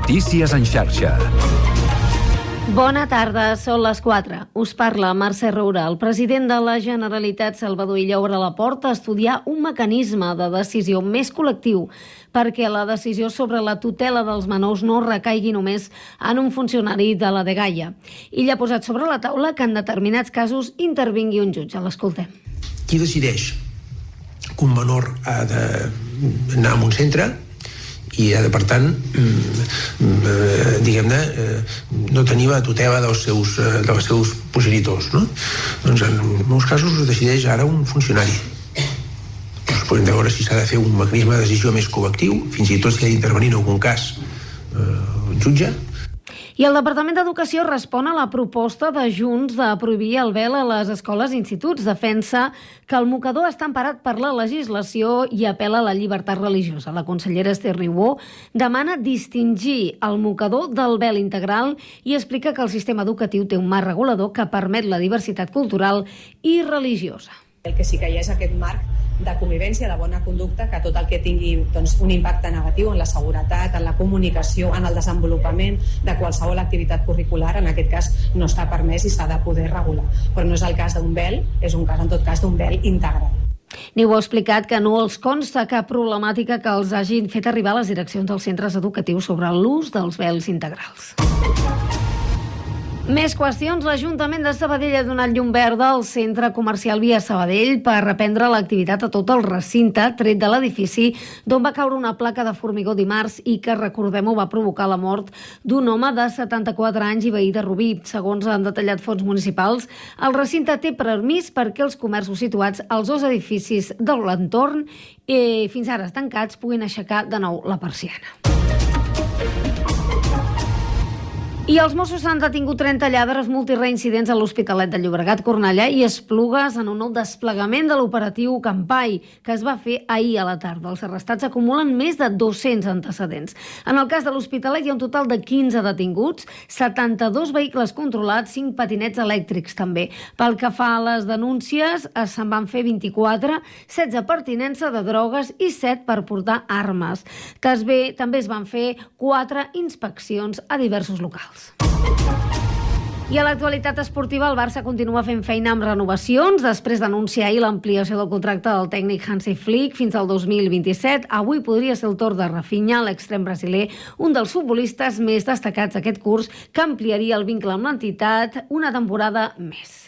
Notícies en xarxa. Bona tarda, són les 4. Us parla Mercè Roura. El president de la Generalitat, Salvador Illa, obre la porta a estudiar un mecanisme de decisió més col·lectiu perquè la decisió sobre la tutela dels menors no recaigui només en un funcionari de la dgaia. Illa ha posat sobre la taula que en determinats casos intervingui un jutge. L'escoltem. Qui decideix que un menor ha d'anar a un centre i ha de, per tant, diguem-ne, no tenir la tutela dels seus progenitors, no? Doncs en molts casos ho decideix ara un funcionari. Doncs podem veure si s'ha de fer un mecanisme de decisió més col·lectiu, fins i tot si ha d'intervenir en algun cas un jutge. I el Departament d'Educació respon a la proposta de Junts de prohibir el vel a les escoles i instituts. Defensa que el mocador està emparat per la legislació i apel·la a la llibertat religiosa. La consellera Esther Niubó demana distingir el mocador del vel integral i explica que el sistema educatiu té un marc regulador que permet la diversitat cultural i religiosa. El que sí que hi ha és aquest marc de convivència, de bona conducta, que tot el que tingui un impacte negatiu en la seguretat, en la comunicació, en el desenvolupament de qualsevol activitat curricular, en aquest cas no està permès i s'ha de poder regular. Però no és el cas d'un vel, és un cas en tot cas d'un vel integral. Niu ha explicat que no els consta cap problemàtica que els hagin fet arribar a les direccions dels centres educatius sobre l'ús dels vels integrals. Més qüestions. L'Ajuntament de Sabadell ha donat llum verda al centre comercial Via Sabadell per reprendre l'activitat a tot el recinte, tret de l'edifici d'on va caure una placa de formigó dimarts i que, recordem-ho, va provocar la mort d'un home de 74 anys i veí de Rubí. Segons han detallat fons municipals, el recinte té permís perquè els comerços situats als dos edificis de l'entorn, fins ara tancats, puguin aixecar de nou la persiana. I els Mossos han detingut 30 lladres multireincidents a l'Hospitalet de Llobregat, Cornellà i Esplugues en un nou desplegament de l'operatiu Campai, que es va fer ahir a la tarda. Els arrestats acumulen més de 200 antecedents. En el cas de l'Hospitalet hi ha un total de 15 detinguts, 72 vehicles controlats, 5 patinets elèctrics també. Pel que fa a les denúncies, se'n van fer 24, 16 per tinença de drogues i 7 per portar armes. També es van fer 4 inspeccions a diversos locals. I a l'actualitat esportiva, el Barça continua fent feina amb renovacions. Després d'anunciar ahir l'ampliació del contracte del tècnic Hansi Flick fins al 2027, avui podria ser el torn de Rafinha, l'extrem brasiler, un dels futbolistes més destacats aquest curs, que ampliaria el vincle amb l'entitat una temporada més.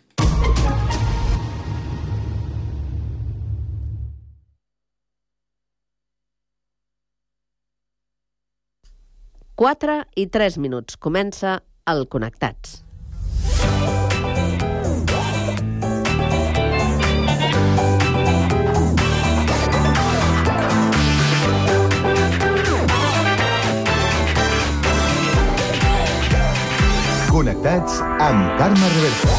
Quatre i 3 minuts. Comença el Connectats. Connectats amb Carme Reversa.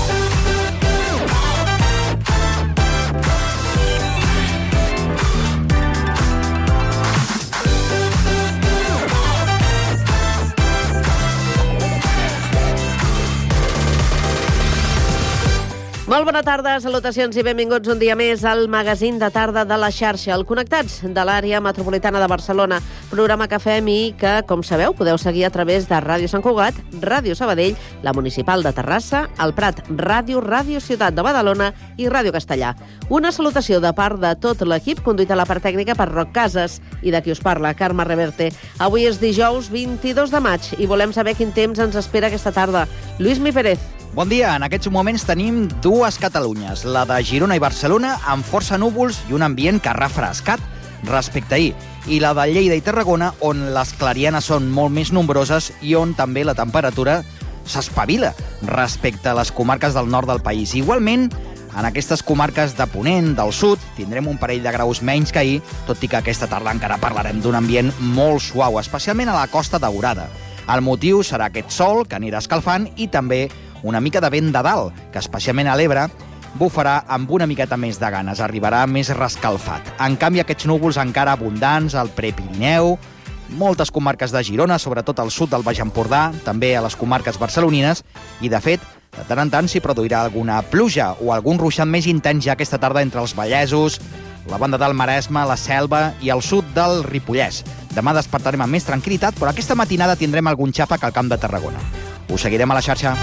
Molt bona tarda, salutacions i benvinguts un dia més al magazín de tarda de la xarxa, el Connectats de l'àrea metropolitana de Barcelona, programa que fem i que, com sabeu, podeu seguir a través de Ràdio Sant Cugat, Ràdio Sabadell, la Municipal de Terrassa, el Prat Ràdio, Ràdio Ciutat de Badalona i Ràdio Castellà. Una salutació de part de tot l'equip, conduït a la part tècnica per Roc Casas i de qui us parla, Carme Reverte. Avui és dijous 22 de maig i volem saber quin temps ens espera aquesta tarda. Lluís Mi Pérez. Bon dia. En aquests moments tenim dues Catalunyes, la de Girona i Barcelona, amb força núvols i un ambient que ha refrescat respecte a ahir, i la de Lleida i Tarragona, on les clarianes són molt més nombroses i on també la temperatura s'espavila respecte a les comarques del nord del país. Igualment, en aquestes comarques de Ponent, del sud, tindrem un parell de graus menys que ahir, tot i que aquesta tarda encara parlarem d'un ambient molt suau, especialment a la Costa Daurada. El motiu serà aquest sol, que anirà escalfant, i també una mica de vent de dalt, que especialment a l'Ebre bufarà amb una miqueta més de ganes, arribarà més rescalfat. En canvi, aquests núvols encara abundants al Prepirineu, moltes comarques de Girona, sobretot al sud del Baix Empordà, també a les comarques barcelonines, i de fet, de tant en tant s'hi produirà alguna pluja o algun ruixat més intens ja aquesta tarda entre els Vallesos, la banda del Maresme, la Selva i el sud del Ripollès. Demà despertarem amb més tranquil·litat, però aquesta matinada tindrem algun xàfec al Camp de Tarragona. Us seguirem a la xarxa.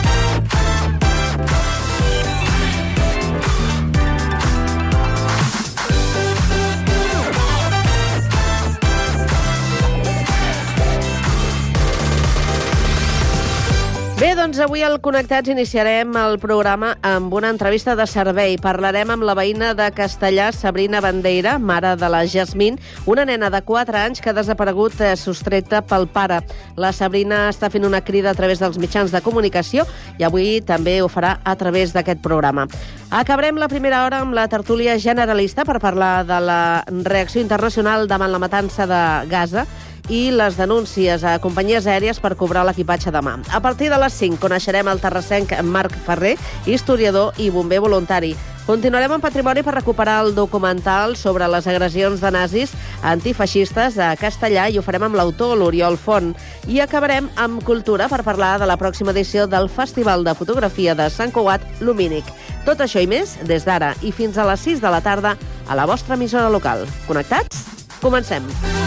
Bé, doncs avui al Connectats iniciarem el programa amb una entrevista de servei. Parlarem amb la veïna de Castellà, Sabrina Bandeira, mare de la Jasmine, una nena de 4 anys que ha desaparegut sostreta pel pare. La Sabrina està fent una crida a través dels mitjans de comunicació i avui també ho farà a través d'aquest programa. Acabarem la primera hora amb la tertúlia generalista per parlar de la reacció internacional davant la matança de Gaza i les denúncies a companyies aèries per cobrar l'equipatge demà. A partir de les 5 coneixerem el terrassenc Marc Ferrer, historiador i bomber voluntari. Continuarem amb Patrimoni per recuperar el documental sobre les agressions de nazis antifeixistes a Castellà i ho farem amb l'autor, l'Oriol Font. I acabarem amb Cultura per parlar de la pròxima edició del Festival de Fotografia de Sant Cugat Lumínic. Tot això i més des d'ara i fins a les 6 de la tarda a la vostra emissora local. Connectats? Comencem.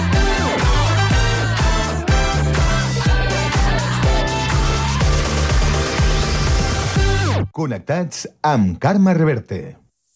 Connectats amb Carme Reverte.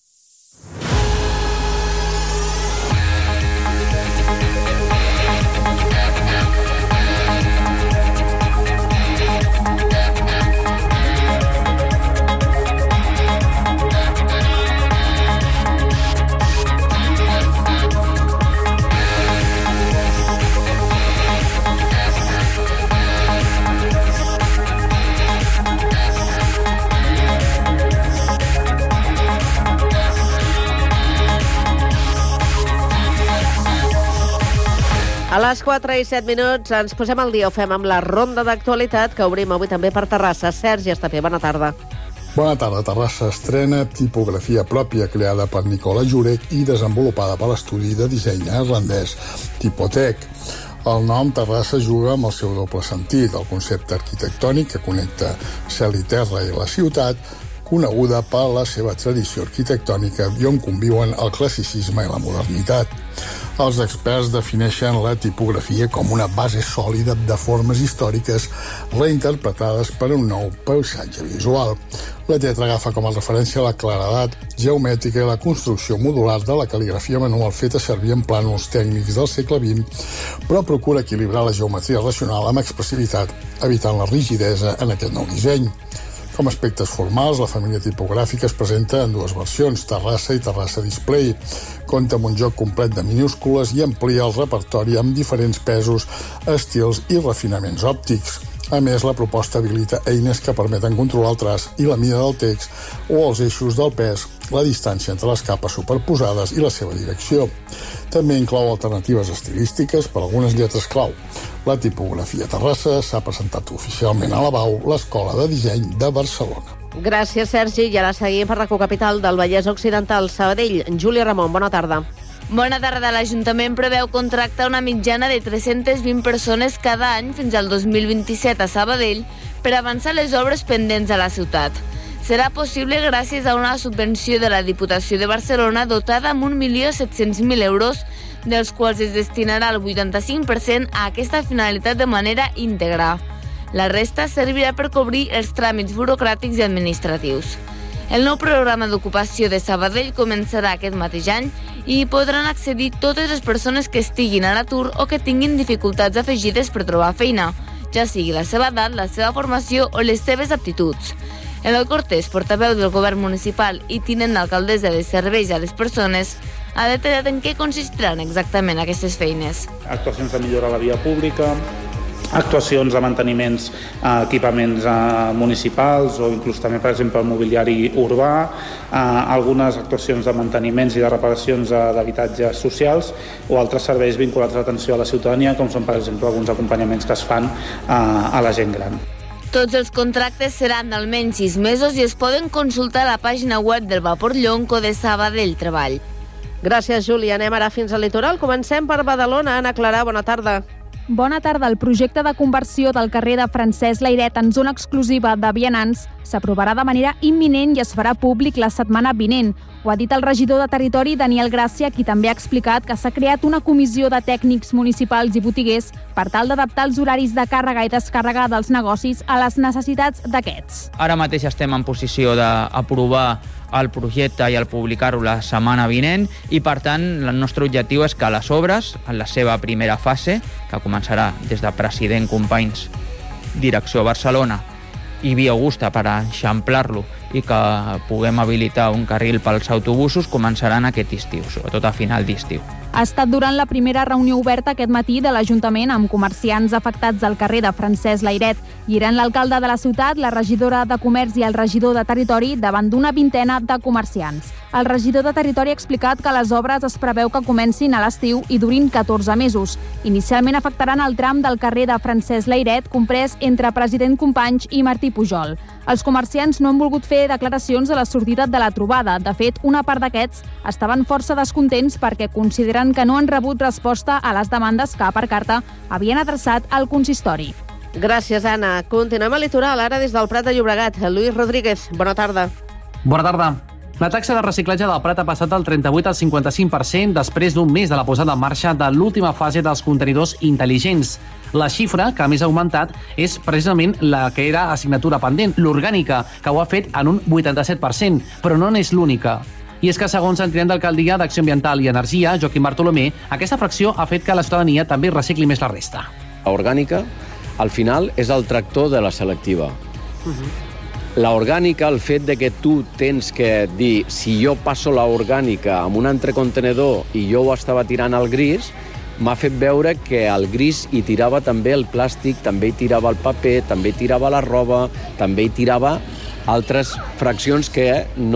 A les 4 i 7 minuts ens posem al dia, ho fem amb la ronda d'actualitat que obrim avui també per Terrassa. Sergi Estapé, bona tarda. Bona tarda. Terrassa estrena tipografia pròpia creada per Nicola Jurek i desenvolupada per l'estudi de disseny neerlandès Typotec. El nom Terrassa juga amb el seu doble sentit, el concepte arquitectònic que connecta cel i terra i la ciutat, coneguda per la seva tradició arquitectònica i on conviuen el classicisme i la modernitat. Els experts defineixen la tipografia com una base sòlida de formes històriques reinterpretades per un nou paisatge visual. La lletra agafa com a referència la claredat geomètrica i la construcció modular de la cal·ligrafia manual feta servir en plànols tècnics del segle XX, però procura equilibrar la geometria racional amb expressivitat, evitant la rigidesa en aquest nou disseny. Com a aspectes formals, la família tipogràfica es presenta en dues versions, Terrassa i Terrassa Display. Compta amb un joc complet de minúscules i amplia el repertori amb diferents pesos, estils i refinaments òptics. A més, la proposta habilita eines que permeten controlar el traç i la mida del text o els eixos del pes, la distància entre les capes superposades i la seva direcció. També inclou alternatives estilístiques per a algunes lletres clau. La tipografia Terrassa s'ha presentat oficialment a la BAU, l'Escola de Disseny de Barcelona. Gràcies, Sergi. I ara seguim per RACU Capital del Vallès Occidental, Sabadell. Júlia Ramon, bona tarda. Bona tarda. L'Ajuntament preveu contractar una mitjana de 320 persones cada any fins al 2027 a Sabadell per avançar les obres pendents a la ciutat. Serà possible gràcies a una subvenció de la Diputació de Barcelona dotada amb 1.700.000 euros, dels quals es destinarà el 85% a aquesta finalitat de manera íntegra. La resta servirà per cobrir els tràmits burocràtics i administratius. El nou programa d'ocupació de Sabadell començarà aquest mateix any i hi podran accedir totes les persones que estiguin a l'atur o que tinguin dificultats afegides per trobar feina, ja sigui la seva edat, la seva formació o les seves aptituds. Eloi Cortés, portaveu del govern municipal i tinent d'alcaldessa de serveis a les persones, ha detallat en què consistiran exactament aquestes feines. Actuacions de millora a la via pública, actuacions de manteniments a equipaments municipals o inclús també, per exemple, el mobiliari urbà, algunes actuacions de manteniments i de reparacions d'habitatges socials o altres serveis vinculats a l'atenció a la ciutadania, com són, per exemple, alguns acompanyaments que es fan a la gent gran. Tots els contractes seran d'almenys 6 mesos i es poden consultar a la pàgina web del Vapor Llonco de Sabadell Treball. Gràcies, Júlia. Anem ara fins al litoral. Comencem per Badalona. Anna Clarà, bona tarda. Bona tarda. El projecte de conversió del carrer de Francesc Layret en zona exclusiva de vianants s'aprovarà de manera imminent i es farà públic la setmana vinent. Ho ha dit el regidor de Territori, Daniel Gràcia, qui també ha explicat que s'ha creat una comissió de tècnics municipals i botiguers per tal d'adaptar els horaris de càrrega i descàrrega dels negocis a les necessitats d'aquests. Ara mateix estem en posició d'aprovar el projecte i el publicar-ho la setmana vinent i, per tant, el nostre objectiu és que les obres, en la seva primera fase, que començarà des de President Companys, direcció Barcelona, i Via Augusta per eixamplar-lo i que puguem habilitar un carril pels autobusos, començaran aquest estiu, sobretot a final d'estiu. Ha estat durant la primera reunió oberta aquest matí de l'Ajuntament amb comerciants afectats al carrer de Francesc Layret. Hi eren l'alcalde de la ciutat, la regidora de Comerç i el regidor de Territori davant d'una vintena de comerciants. El regidor de Territori ha explicat que les obres es preveu que comencin a l'estiu i durin 14 mesos. Inicialment afectaran el tram del carrer de Francesc Layret, comprès entre President Companys i Martí Pujol. Els comerciants no han volgut fer declaracions a la sortida de la trobada. De fet, una part d'aquests estaven força descontents perquè consideren que no han rebut resposta a les demandes que, per carta, havien adreçat al consistori. Gràcies, Anna. Continuem al litoral, ara des del Prat de Llobregat. Lluís Rodríguez, bona tarda. Bona tarda. La taxa de reciclatge del Prat ha passat del 38 al 55% després d'un mes de la posada en marxa de l'última fase dels contenidors intel·ligents. La xifra que més ha augmentat és precisament la que era assignatura pendent, l'orgànica, que ho ha fet en un 87%, però no n'és l'única. I és que, segons el tinent d'alcaldia d'Acció Ambiental i Energia, Joaquim Bartolomé, aquesta fracció ha fet que la ciutadania també recicli més la resta. La orgànica, al final, és el tractor de la selectiva. La orgànica, el fet de que tu tens que dir si jo passo la orgànica amb un altre contenedor i jo ho estava tirant al gris, m'ha fet veure que al gris hi tirava també el plàstic, també hi tirava el paper, també hi tirava la roba, també hi tirava altres fraccions que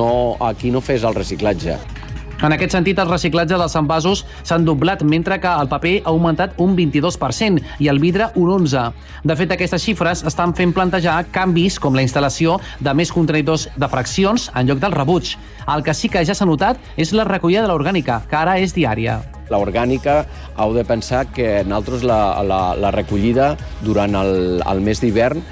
aquí no fes el reciclatge. En aquest sentit, els reciclatges dels envasos s'han doblat, mentre que el paper ha augmentat un 22% i el vidre un 11%. De fet, aquestes xifres estan fent plantejar canvis com la instal·lació de més contenidors de fraccions en lloc del rebuig. El que sí que ja s'ha notat és la recollida de l'orgànica, que ara és diària. L'orgànica, heu de pensar que nosaltres la recollida durant el mes d'hivern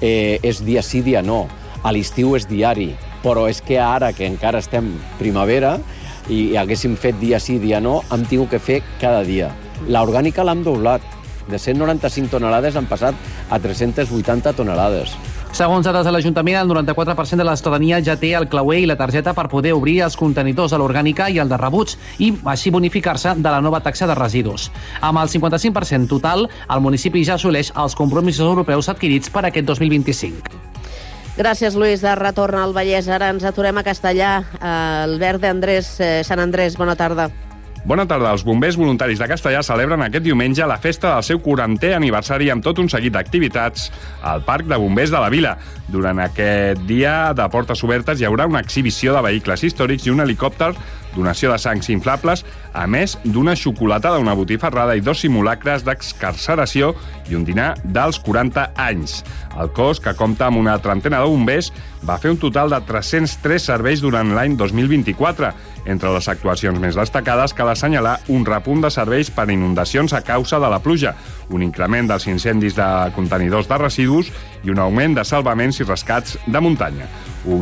és dia sí, dia no. A l'estiu és diari, però és que ara que encara estem primavera i haguéssim fet dia sí, dia no, hem tingut que fer cada dia. L'orgànica l'hem doblat. De 195 tonelades han passat a 380 tonelades. Segons dades de l'Ajuntament, el 94% de la ciutadania ja té el clauer i la targeta per poder obrir els contenidors de l'orgànica i el de rebuig i així bonificar-se de la nova taxa de residus. Amb el 55% total, el municipi ja assoleix els compromisos europeus adquirits per aquest 2025. Gràcies, Lluís. De retorn al Vallès. Ara ens aturem a Castellà. Albert de Sant Andrés, bona tarda. Bona tarda. Els bombers voluntaris de Castellà celebren aquest diumenge la festa del seu 40è aniversari amb tot un seguit d'activitats al Parc de Bombers de la Vila. Durant aquest dia de portes obertes hi haurà una exhibició de vehicles històrics i un helicòpter, donació de sangs inflables, a més d'una xocolatada, una botifarrada i 2 simulacres d'excarceració i un dinar dels 40 anys. El cos, que compta amb una trentena de bombers, va fer un total de 303 serveis durant l'any 2024. Entre les actuacions més destacades cal assenyalar un repunt de serveis per inundacions a causa de la pluja, un increment dels incendis de contenidors de residus i un augment de salvaments i rescats de muntanya. Un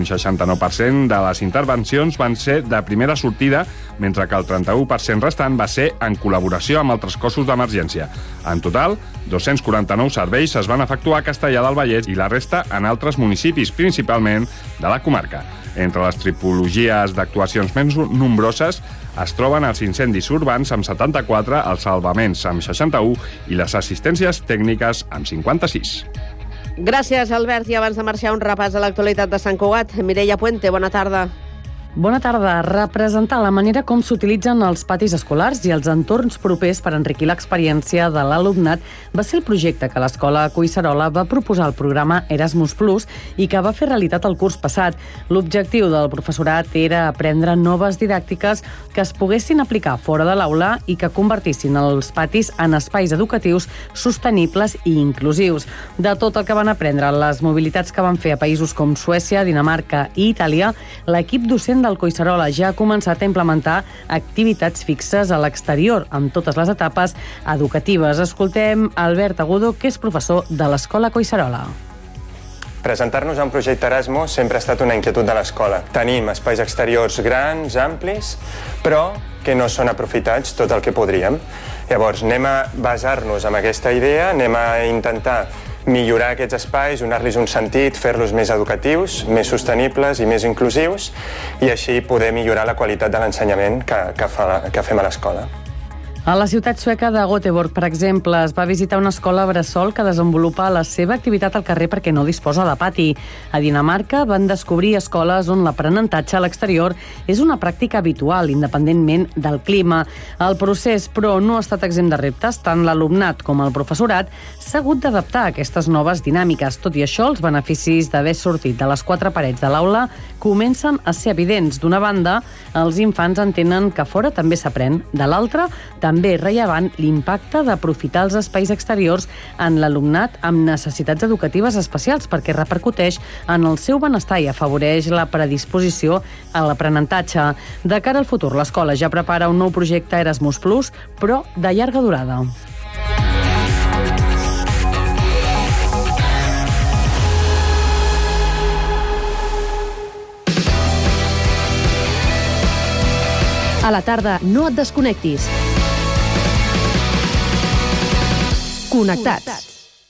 69% de les intervencions van ser de primera sortida, mentre que el 31% restant va ser en col·laboració amb altres cossos d'emergència. En total, 249 serveis es van efectuar a Castellà del Vallès i la resta en altres municipis, principalment de la comarca. Entre les tipologies d'actuacions més nombroses es troben els incendis urbans amb 74, els salvaments amb 61 i les assistències tècniques amb 56. Gràcies, Albert. I abans de marxar, un repàs a l'actualitat de Sant Cugat. Mireia Puente, bona tarda. Bona tarda. Representar la manera com s'utilitzen els patis escolars i els entorns propers per enriquir l'experiència de l'alumnat va ser el projecte que l'Escola Collserola va proposar al programa Erasmus Plus i que va fer realitat el curs passat. L'objectiu del professorat era aprendre noves didàctiques que es poguessin aplicar fora de l'aula i que convertissin els patis en espais educatius sostenibles i inclusius. De tot el que van aprendre, les mobilitats que van fer a països com Suècia, Dinamarca i Itàlia, l'equip docent del Collserola ja ha començat a implementar activitats fixes a l'exterior, amb totes les etapes educatives. Escoltem Albert Agudo, que és professor de l'Escola Collserola. Presentar-nos a un projecte Erasmus sempre ha estat una inquietud de l'escola. Tenim espais exteriors grans, amplis, però que no són aprofitats tot el que podríem. Llavors, anem a basar-nos en aquesta idea, anem a intentar millorar aquests espais, donar-los un sentit, fer-los més educatius, més sostenibles i més inclusius, i així poder millorar la qualitat de l'ensenyament que fem a l'escola. A la ciutat sueca de Göteborg, per exemple, es va visitar una escola bressol que desenvolupa la seva activitat al carrer perquè no disposa de pati. A Dinamarca van descobrir escoles on l'aprenentatge a l'exterior és una pràctica habitual, independentment del clima. El procés, però, no ha estat exempt de reptes. Tant l'alumnat com el professorat s'ha hagut d'adaptar a aquestes noves dinàmiques. Tot i això, els beneficis d'haver sortit de les quatre parets de l'aula comencen a ser evidents. D'una banda, els infants entenen que fora també s'aprèn. De l'altra, també rellevant l'impacte d'aprofitar els espais exteriors en l'alumnat amb necessitats educatives especials, perquè repercuteix en el seu benestar i afavoreix la predisposició a l'aprenentatge. De cara al futur, l'escola ja prepara un nou projecte Erasmus+, però de llarga durada. A la tarda, no et desconnectis. Connectats.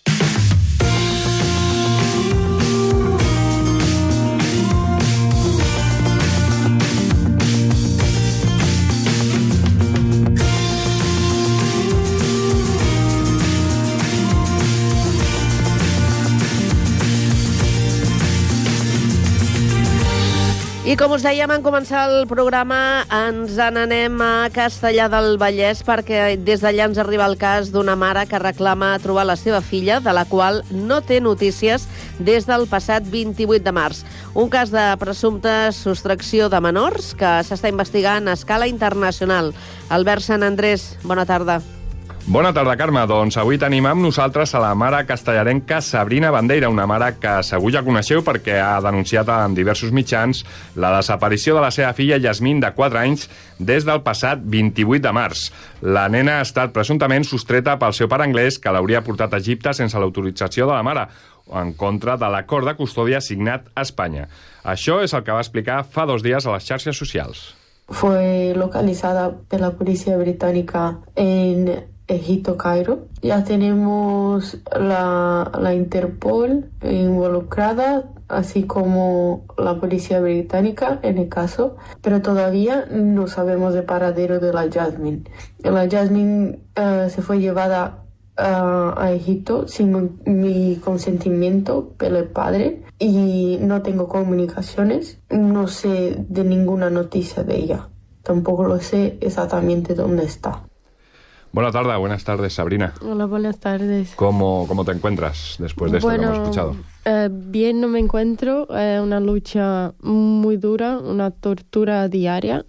I com us dèiem, en començar el programa ens n'anem a Castellar del Vallès perquè des d'allà ens arriba el cas d'una mare que reclama trobar la seva filla, de la qual no té notícies des del passat 28 de març. Un cas de presumpta sostracció de menors que s'està investigant a escala internacional. Albert Sant Andrés, bona tarda. Bona tarda, Carme. Doncs avui tenim amb nosaltres a la mare castellarenca Sabrina Bandeira, una mare que segur ja coneixeu perquè ha denunciat en diversos mitjans la desaparició de la seva filla Yasmín, de 4 anys, des del passat 28 de març. La nena ha estat presumptament sostreta pel seu pare anglès, que l'hauria portat a Egipte sense l'autorització de la mare, en contra de l'acord de custòdia signat a Espanya. Això és el que va explicar fa 2 dies a les xarxes socials. Fue localizada por la policía británica en Egipto, Cairo. Ya tenemos la Interpol involucrada, así como la policía británica en el caso, pero todavía no sabemos el paradero de la Yasmín. La Yasmín se fue llevada a Egipto sin mi consentimiento por el padre y no tengo comunicaciones, no sé de ninguna noticia de ella. Tampoco lo sé exactamente dónde está. Buenas tardes, Sabrina. Hola, buenas tardes. ¿Cómo te encuentras después de esto que hemos escuchado? Bien no me encuentro, una lucha muy dura, una tortura diaria.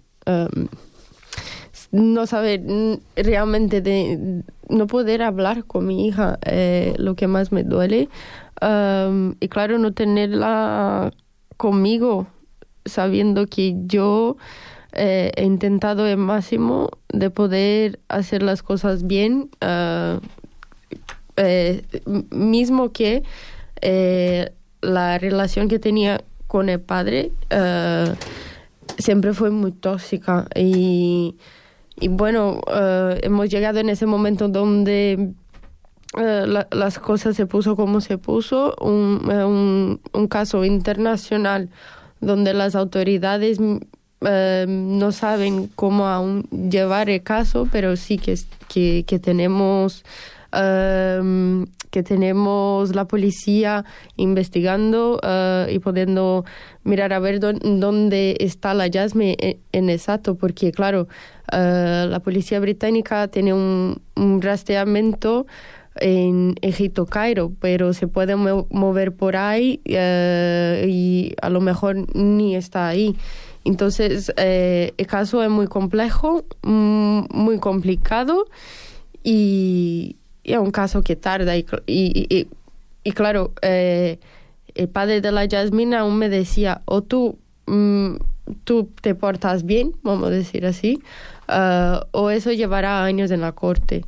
No saber realmente no poder hablar con mi hija, lo que más me duele. Y claro, no tenerla conmigo, sabiendo que yo he intentado el máximo de poder hacer las cosas bien, mismo que la relación que tenía con el padre siempre fue muy tóxica y bueno, hemos llegado en ese momento donde las cosas se puso como se puso, un caso internacional donde las autoridades no saben cómo aún llevar el caso, pero sí que tenemos la policía investigando y pudiendo mirar a ver dónde está la Yasmín en exacto, porque claro, la policía británica tiene un rastreamiento en Egipto, Cairo, pero se puede mover por ahí y a lo mejor ni está ahí. Entonces, el caso es muy complejo, muy complicado y es un caso que tarda. Y claro, el padre de la Yasmín aún me decía, o tú tú te portas bien, vamos a decir así, o eso llevará años en la corte.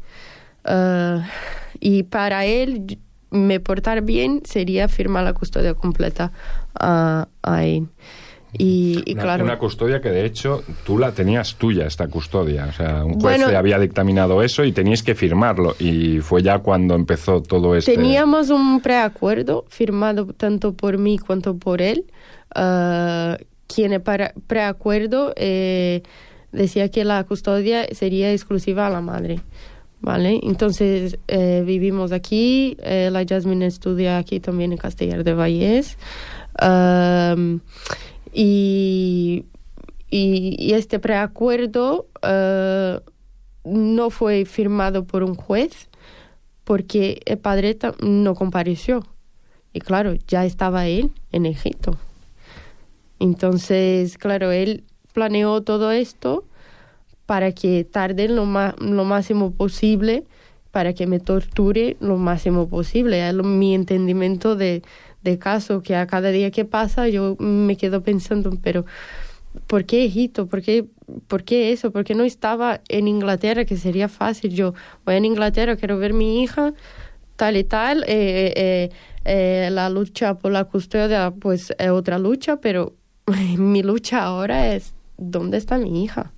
Y para él, me portar bien sería firmar la custodia completa a él. Y claro, una custodia que de hecho tú la tenías tuya, esta custodia, o sea, un juez le había dictaminado eso y teníais que firmarlo, y fue ya cuando empezó todo esto. Teníamos un preacuerdo firmado tanto por mí cuanto por él, quien el preacuerdo decía que la custodia sería exclusiva a la madre, ¿vale? Entonces vivimos aquí, la Jasmine estudia aquí también en Castellar de Vallès, y este preacuerdo no fue firmado por un juez porque el padre no compareció. Y claro, ya estaba él en Egipto. Entonces, claro, él planeó todo esto para que tarde lo máximo posible, para que me torture lo máximo posible. Es mi entendimiento de caso, que a cada día que pasa yo me quedo pensando, pero ¿por qué Egipto? ¿Por qué eso? ¿Por qué no estaba en Inglaterra, que sería fácil? Yo voy a Inglaterra, quiero ver a mi hija, tal y tal, la lucha por la custodia pues es otra lucha, pero mi lucha ahora es ¿dónde está mi hija?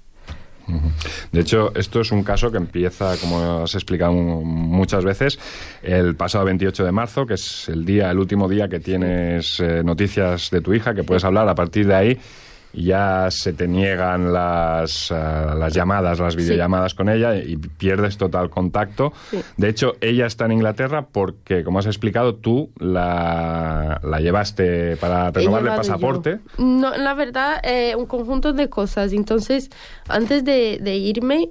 De hecho, esto es un caso que empieza, como has explicado muchas veces, el pasado 28 de marzo, que es el último día que tienes noticias de tu hija, que puedes hablar. A partir de ahí ya se te niegan las llamadas, las videollamadas con ella, y pierdes total contacto. Sí. De hecho, ella está en Inglaterra porque, como has explicado, tú la llevaste para renovarle el pasaporte. No, la verdad, un conjunto de cosas. Entonces, antes de irme,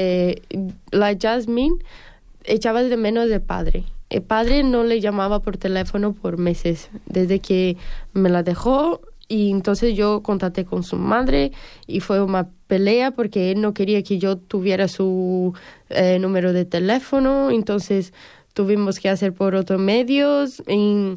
la Jasmine echaba de menos de padre. El padre no le llamaba por teléfono por meses, desde que me la dejó. Y entonces yo contacté con su madre y fue una pelea porque él no quería que yo tuviera su número de teléfono. Entonces tuvimos que hacer por otros medios. Y,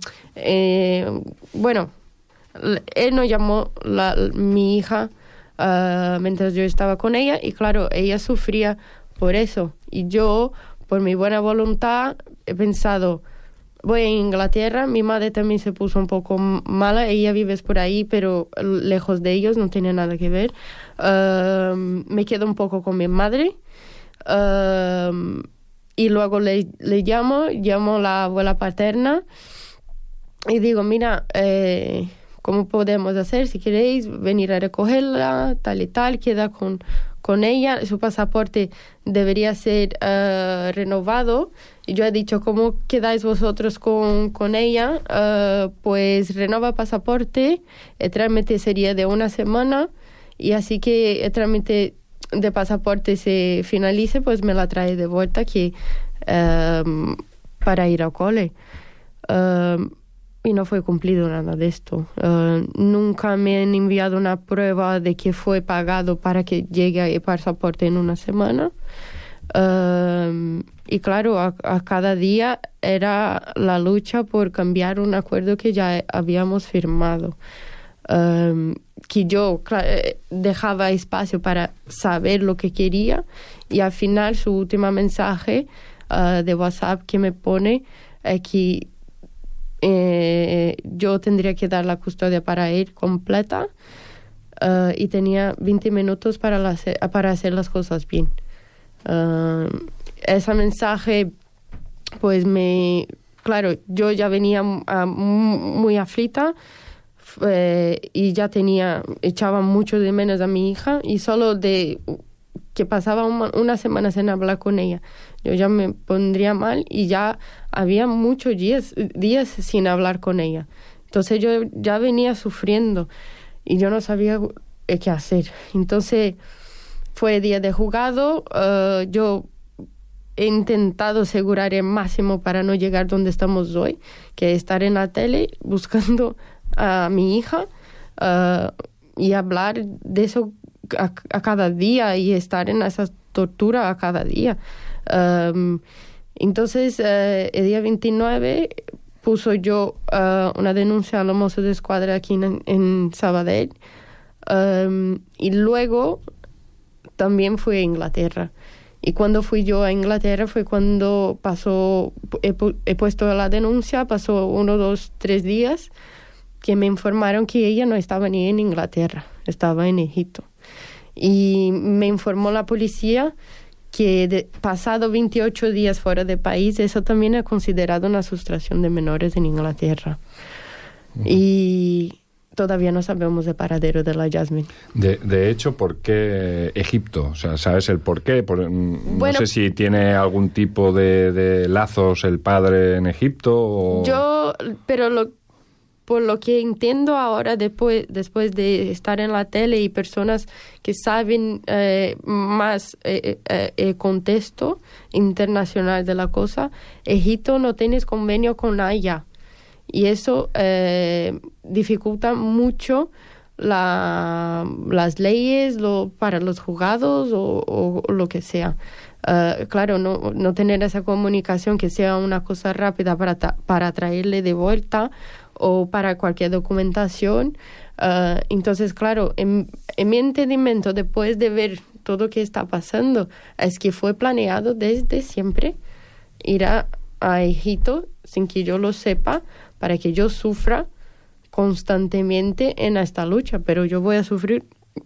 bueno, él no llamó mi hija mientras yo estaba con ella. Y claro, ella sufría por eso. Y yo, por mi buena voluntad, he pensado... Voy a Inglaterra, mi madre también se puso un poco mala, ella vive por ahí, pero lejos de ellos, no tiene nada que ver. Me quedo un poco con mi madre, y luego le llamo a la abuela paterna y digo, mira, ¿cómo podemos hacer? Si queréis venir a recogerla, tal y tal, queda con ella, su pasaporte debería ser renovado. Y yo he dicho, ¿cómo quedáis vosotros con ella? Pues renova pasaporte, el trámite sería de 1 semana, y así que el trámite de pasaporte se finalice, pues me la trae de vuelta aquí para ir al cole. Y no fue cumplido nada de esto. Nunca me han enviado una prueba de que fue pagado para que llegue el pasaporte en 1 semana. Y claro, a cada día era la lucha por cambiar un acuerdo que ya habíamos firmado. Que yo dejaba espacio para saber lo que quería, y al final su último mensaje de WhatsApp que me pone es que yo tendría que dar la custodia para él completa, y tenía 20 minutos para hacer las cosas bien. Ese mensaje, pues claro, yo ya venía muy aflita, y ya echaba mucho de menos a mi hija, y solo de que pasaba una semana sin hablar con ella, yo ya me pondría mal, y ya había muchos días sin hablar con ella. Entonces yo ya venía sufriendo y yo no sabía qué hacer. Entonces fue día de juzgado, yo he intentado asegurar el máximo para no llegar donde estamos hoy, que es estar en la tele buscando a mi hija, y hablar de eso a cada día, y estar en esa tortura a cada día. Entonces, el día 29 puso yo una denuncia a los Mossos de Escuadra aquí en Sabadell, Y luego también fui a Inglaterra. Y cuando fui yo a Inglaterra fue cuando he puesto la denuncia, pasó 1, 2, 3 días, que me informaron que ella no estaba ni en Inglaterra, estaba en Egipto. Y me informó la policía que pasado 28 días fuera del país, eso también es considerado una sustracción de menores en Inglaterra. Y todavía no sabemos el paradero de la Jasmine. De hecho, ¿por qué Egipto? O sea, ¿sabes el por qué? No sé si tiene algún tipo de lazos el padre en Egipto o... Por lo que entiendo ahora, después de estar en la tele y personas que saben más el contexto internacional de la cosa, Egipto no tiene convenio con Haya. Y eso dificulta mucho las leyes para los juzgados o lo que sea. Claro, no tener esa comunicación que sea una cosa rápida para traerle de vuelta o para cualquier documentación. Entonces, claro, en mi entendimiento, después de ver todo lo que está pasando, es que fue planeado desde siempre ir a Egipto sin que yo lo sepa, para que yo sufra constantemente en esta lucha. Pero yo voy a sufrir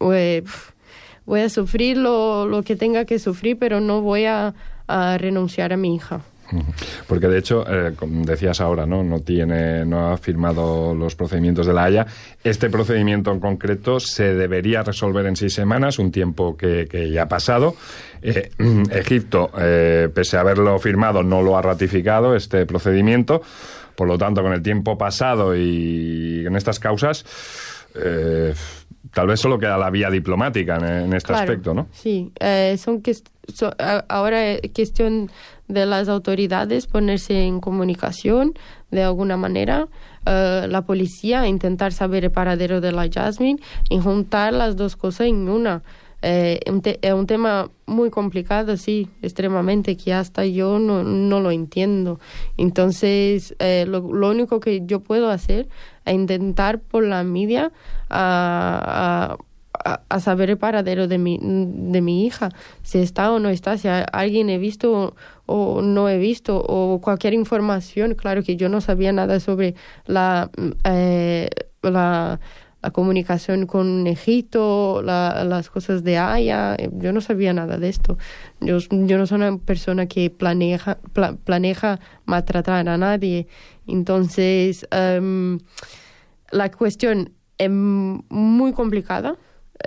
lo que tenga que sufrir, pero no voy a renunciar a mi hija. Porque de hecho, como decías ahora, no ha firmado los procedimientos de la Haya. Este procedimiento en concreto se debería resolver en 6 semanas, un tiempo que ya ha pasado. Egipto, pese a haberlo firmado, no lo ha ratificado, este procedimiento. Por lo tanto, con el tiempo pasado y en estas causas, tal vez solo queda la vía diplomática en este aspecto, ¿no? Sí, ahora es cuestión de las autoridades ponerse en comunicación de alguna manera, la policía intentar saber el paradero de la Jasmine y juntar las dos cosas en una. Es un tema muy complicado, sí, extremadamente, que hasta yo no lo entiendo. Entonces, lo único que yo puedo hacer es intentar por la media a saber el paradero de mi hija, si está o no está, si alguien he visto o no he visto, o cualquier información. Claro que yo no sabía nada sobre la comunicación con Egipto, las cosas de Haya. Yo no sabía nada de esto. Yo no soy una persona que planeja maltratar a nadie. Entonces, la cuestión es muy complicada.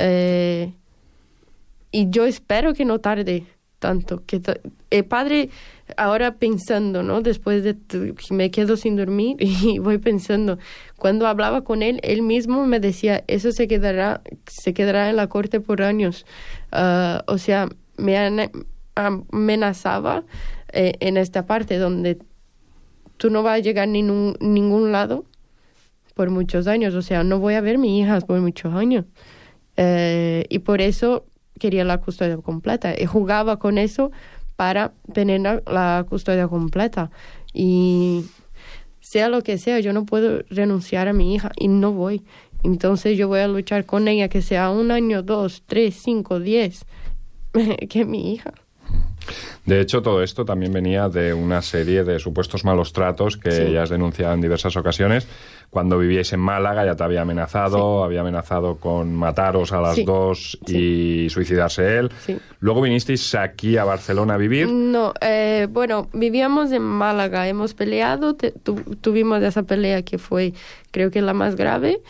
Y yo espero que no tarde tanto. Que el padre, ahora pensando, ¿no? Después de me quedo sin dormir y voy pensando, cuando hablaba con él, él mismo me decía, eso se quedará en la corte por años. O sea, me amenazaba en esta parte donde tú no vas a llegar a ningún lado por muchos años. O sea, no voy a ver a mi hija por muchos años. Y por eso quería la custodia completa. Y jugaba con eso para tener la custodia completa. Y sea lo que sea, yo no puedo renunciar a mi hija y no voy. Entonces yo voy a luchar con ella, que sea 1 año, 2, 3, 5, 10, que mi hija. De hecho, todo esto también venía de una serie de supuestos malos tratos que ya has denunciado en diversas ocasiones. Cuando vivíais en Málaga ya te había amenazado con mataros a las dos y suicidarse él. Luego vinisteis aquí a Barcelona a vivir. No, bueno, vivíamos en Málaga, hemos peleado, tuvimos esa pelea que fue, creo que la más grave,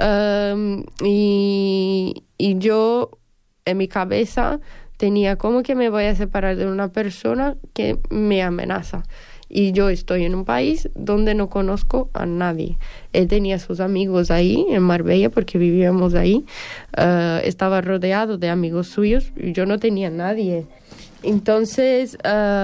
y yo en mi cabeza tenía como que me voy a separar de una persona que me amenaza. Y yo estoy en un país donde no conozco a nadie. Él tenía sus amigos ahí, en Marbella, porque vivíamos ahí. Estaba rodeado de amigos suyos y yo no tenía nadie. Entonces,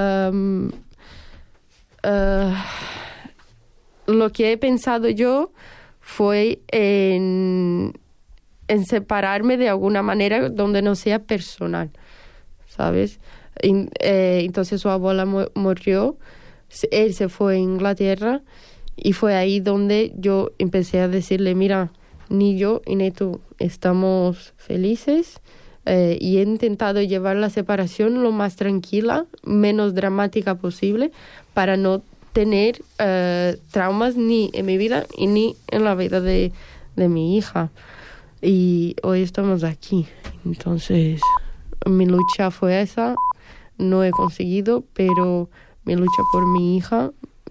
lo que he pensado yo fue en separarme de alguna manera donde no sea personal, ¿sabes? Entonces su abuela murió, él se fue a Inglaterra y fue ahí donde yo empecé a decirle, mira, ni yo ni tú estamos felices. Y he intentado llevar la separación lo más tranquila, menos dramática posible, para no tener traumas ni en mi vida y ni en la vida de mi hija. Y hoy estamos aquí. Entonces, mi lucha fue esa. No he conseguido, pero mi lucha por mi hija,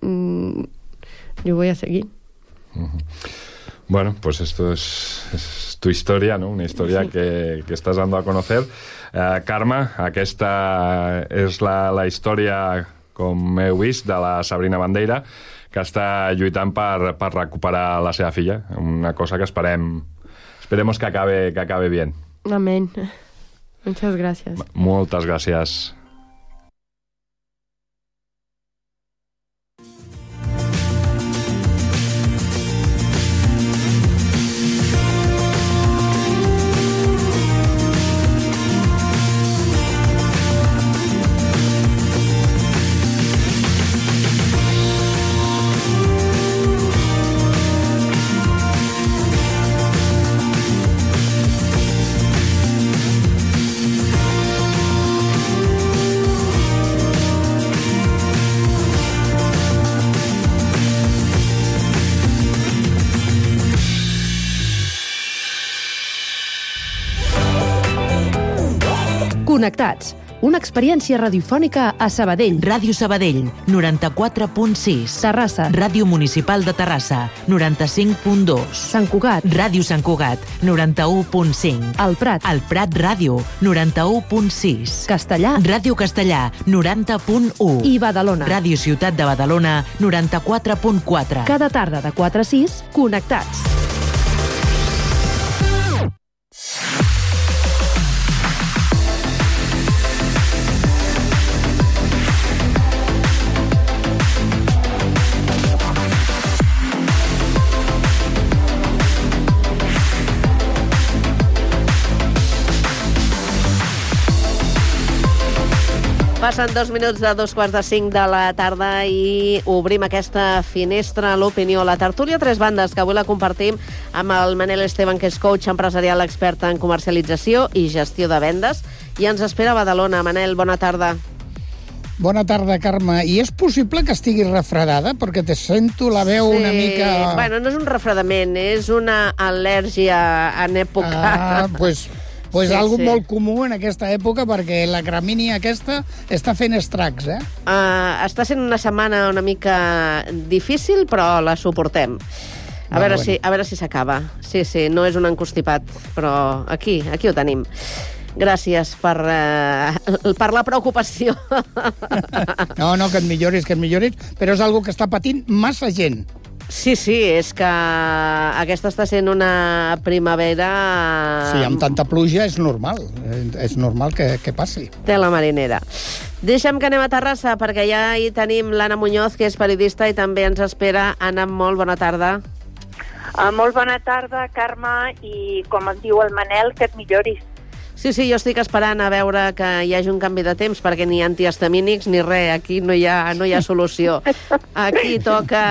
yo voy a seguir. Bueno, pues esto es tu historia, ¿no? Una historia que estás dando a conocer. Carme, aquesta és la història, com heu vist, de la Sabrina Bandeira, que està lluitant per recuperar la seva filla. Una cosa que esperemos que acabe bien. Amén. Muchas gracias. Moltes gràcies. Connectats, una experiència radiofònica a Sabadell. Ràdio Sabadell, 94.6. Terrassa. Ràdio Municipal de Terrassa, 95.2. Sant Cugat. Ràdio Sant Cugat, 91.5. El Prat. El Prat Ràdio, 91.6. Castellà. Ràdio Castellà, 90.1. I Badalona. Ràdio Ciutat de Badalona, 94.4. Cada tarda de 4 a 6, Connectats. Passen 2 minuts de 2:45 de la tarda i obrim aquesta finestra a l'opinió. La tertúlia Tres Bandes, que avui la compartim amb el Manel Esteban, que és coach empresarial expert en comercialització i gestió de vendes. I ens espera a Badalona. Manel, bona tarda. Bona tarda, Carme. I és possible que estiguis refredada? Perquè te sento la veu una mica... Bueno, no és un refredament, és una al·lèrgia en època... Pues algo molt comú en aquesta època, perquè la gramínia aquesta està fent estracs, eh? Està sent una setmana una mica difícil, però la suportem. A veure si s'acaba. Sí, no és un encostipat, però aquí ho tenim. Gràcies per la preocupació. No, que et milloris, però és algo que està patint massa gent. Sí, és que aquesta està sent una primavera... Sí, amb tanta pluja és normal. És normal que passi. Tela marinera. Deixa'm que anem a Terrassa, perquè ja hi tenim l'Anna Muñoz, que és periodista i també ens espera. Anna, molt bona tarda. Molt bona tarda, Carme, i com et diu el Manel, que et milloris. Sí, jo estic esperant a veure que hi hagi un canvi de temps, perquè ni antihistamínics ni res, aquí no hi ha solució. Aquí toca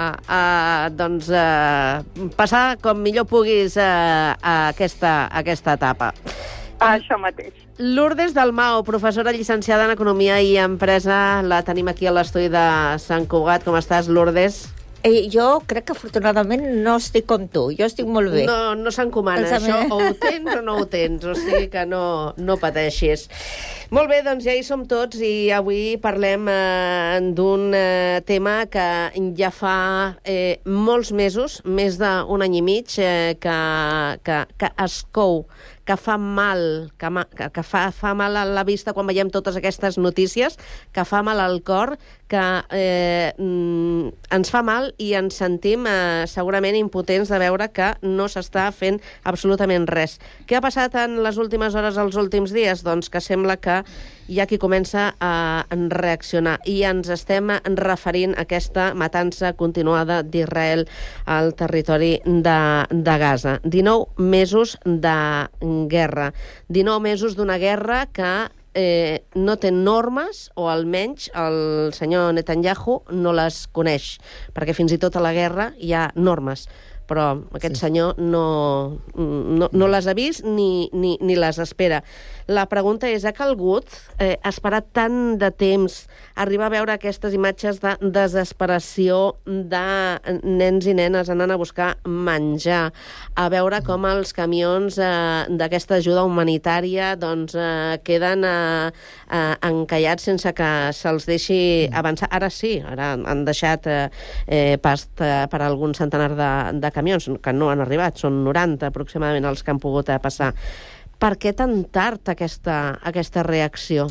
passar com millor puguis aquesta etapa. Això mateix. Lourdes Dalmau, professora llicenciada en Economia i Empresa, la tenim aquí a l'estudi de Sant Cugat. Com estàs, Lourdes? Jo crec que afortunadament no estic com tu, jo estic molt bé. No s'encomana, això o ho tens o no ho tens, o sigui que no pateixis. Molt bé, doncs ja hi som tots i avui parlem d'un tema que ja fa molts mesos, més d'un any i mig, que es cou, que fa mal, que fa mal a la vista quan veiem totes aquestes notícies, que fa mal al cor, que ens fa mal i ens sentim segurament impotents de veure que no s'està fent absolutament res. Què ha passat en les últimes hores, els últims dies? Doncs que sembla que hi ha qui comença a reaccionar i ens estem referint a aquesta matança continuada d'Israel al territori de Gaza. 19 mesos de guerra. 19 mesos d'una guerra que no té normes, o almenys el senyor Netanyahu no les coneix, perquè fins i tot a la guerra hi ha normes. però aquest senyor no les ha vist ni les espera. La pregunta és, ha calgut esperar tant de temps, arribar a veure aquestes imatges de desesperació de nens i nenes anant a buscar menjar, a veure com els camions d'aquesta ajuda humanitària queden encallats sense que se'ls deixi avançar. Ara sí, ara han deixat pas per algun centenar de camions, que no han arribat, són 90 aproximadament els que han pogut passar. Per què tan tard aquesta reacció?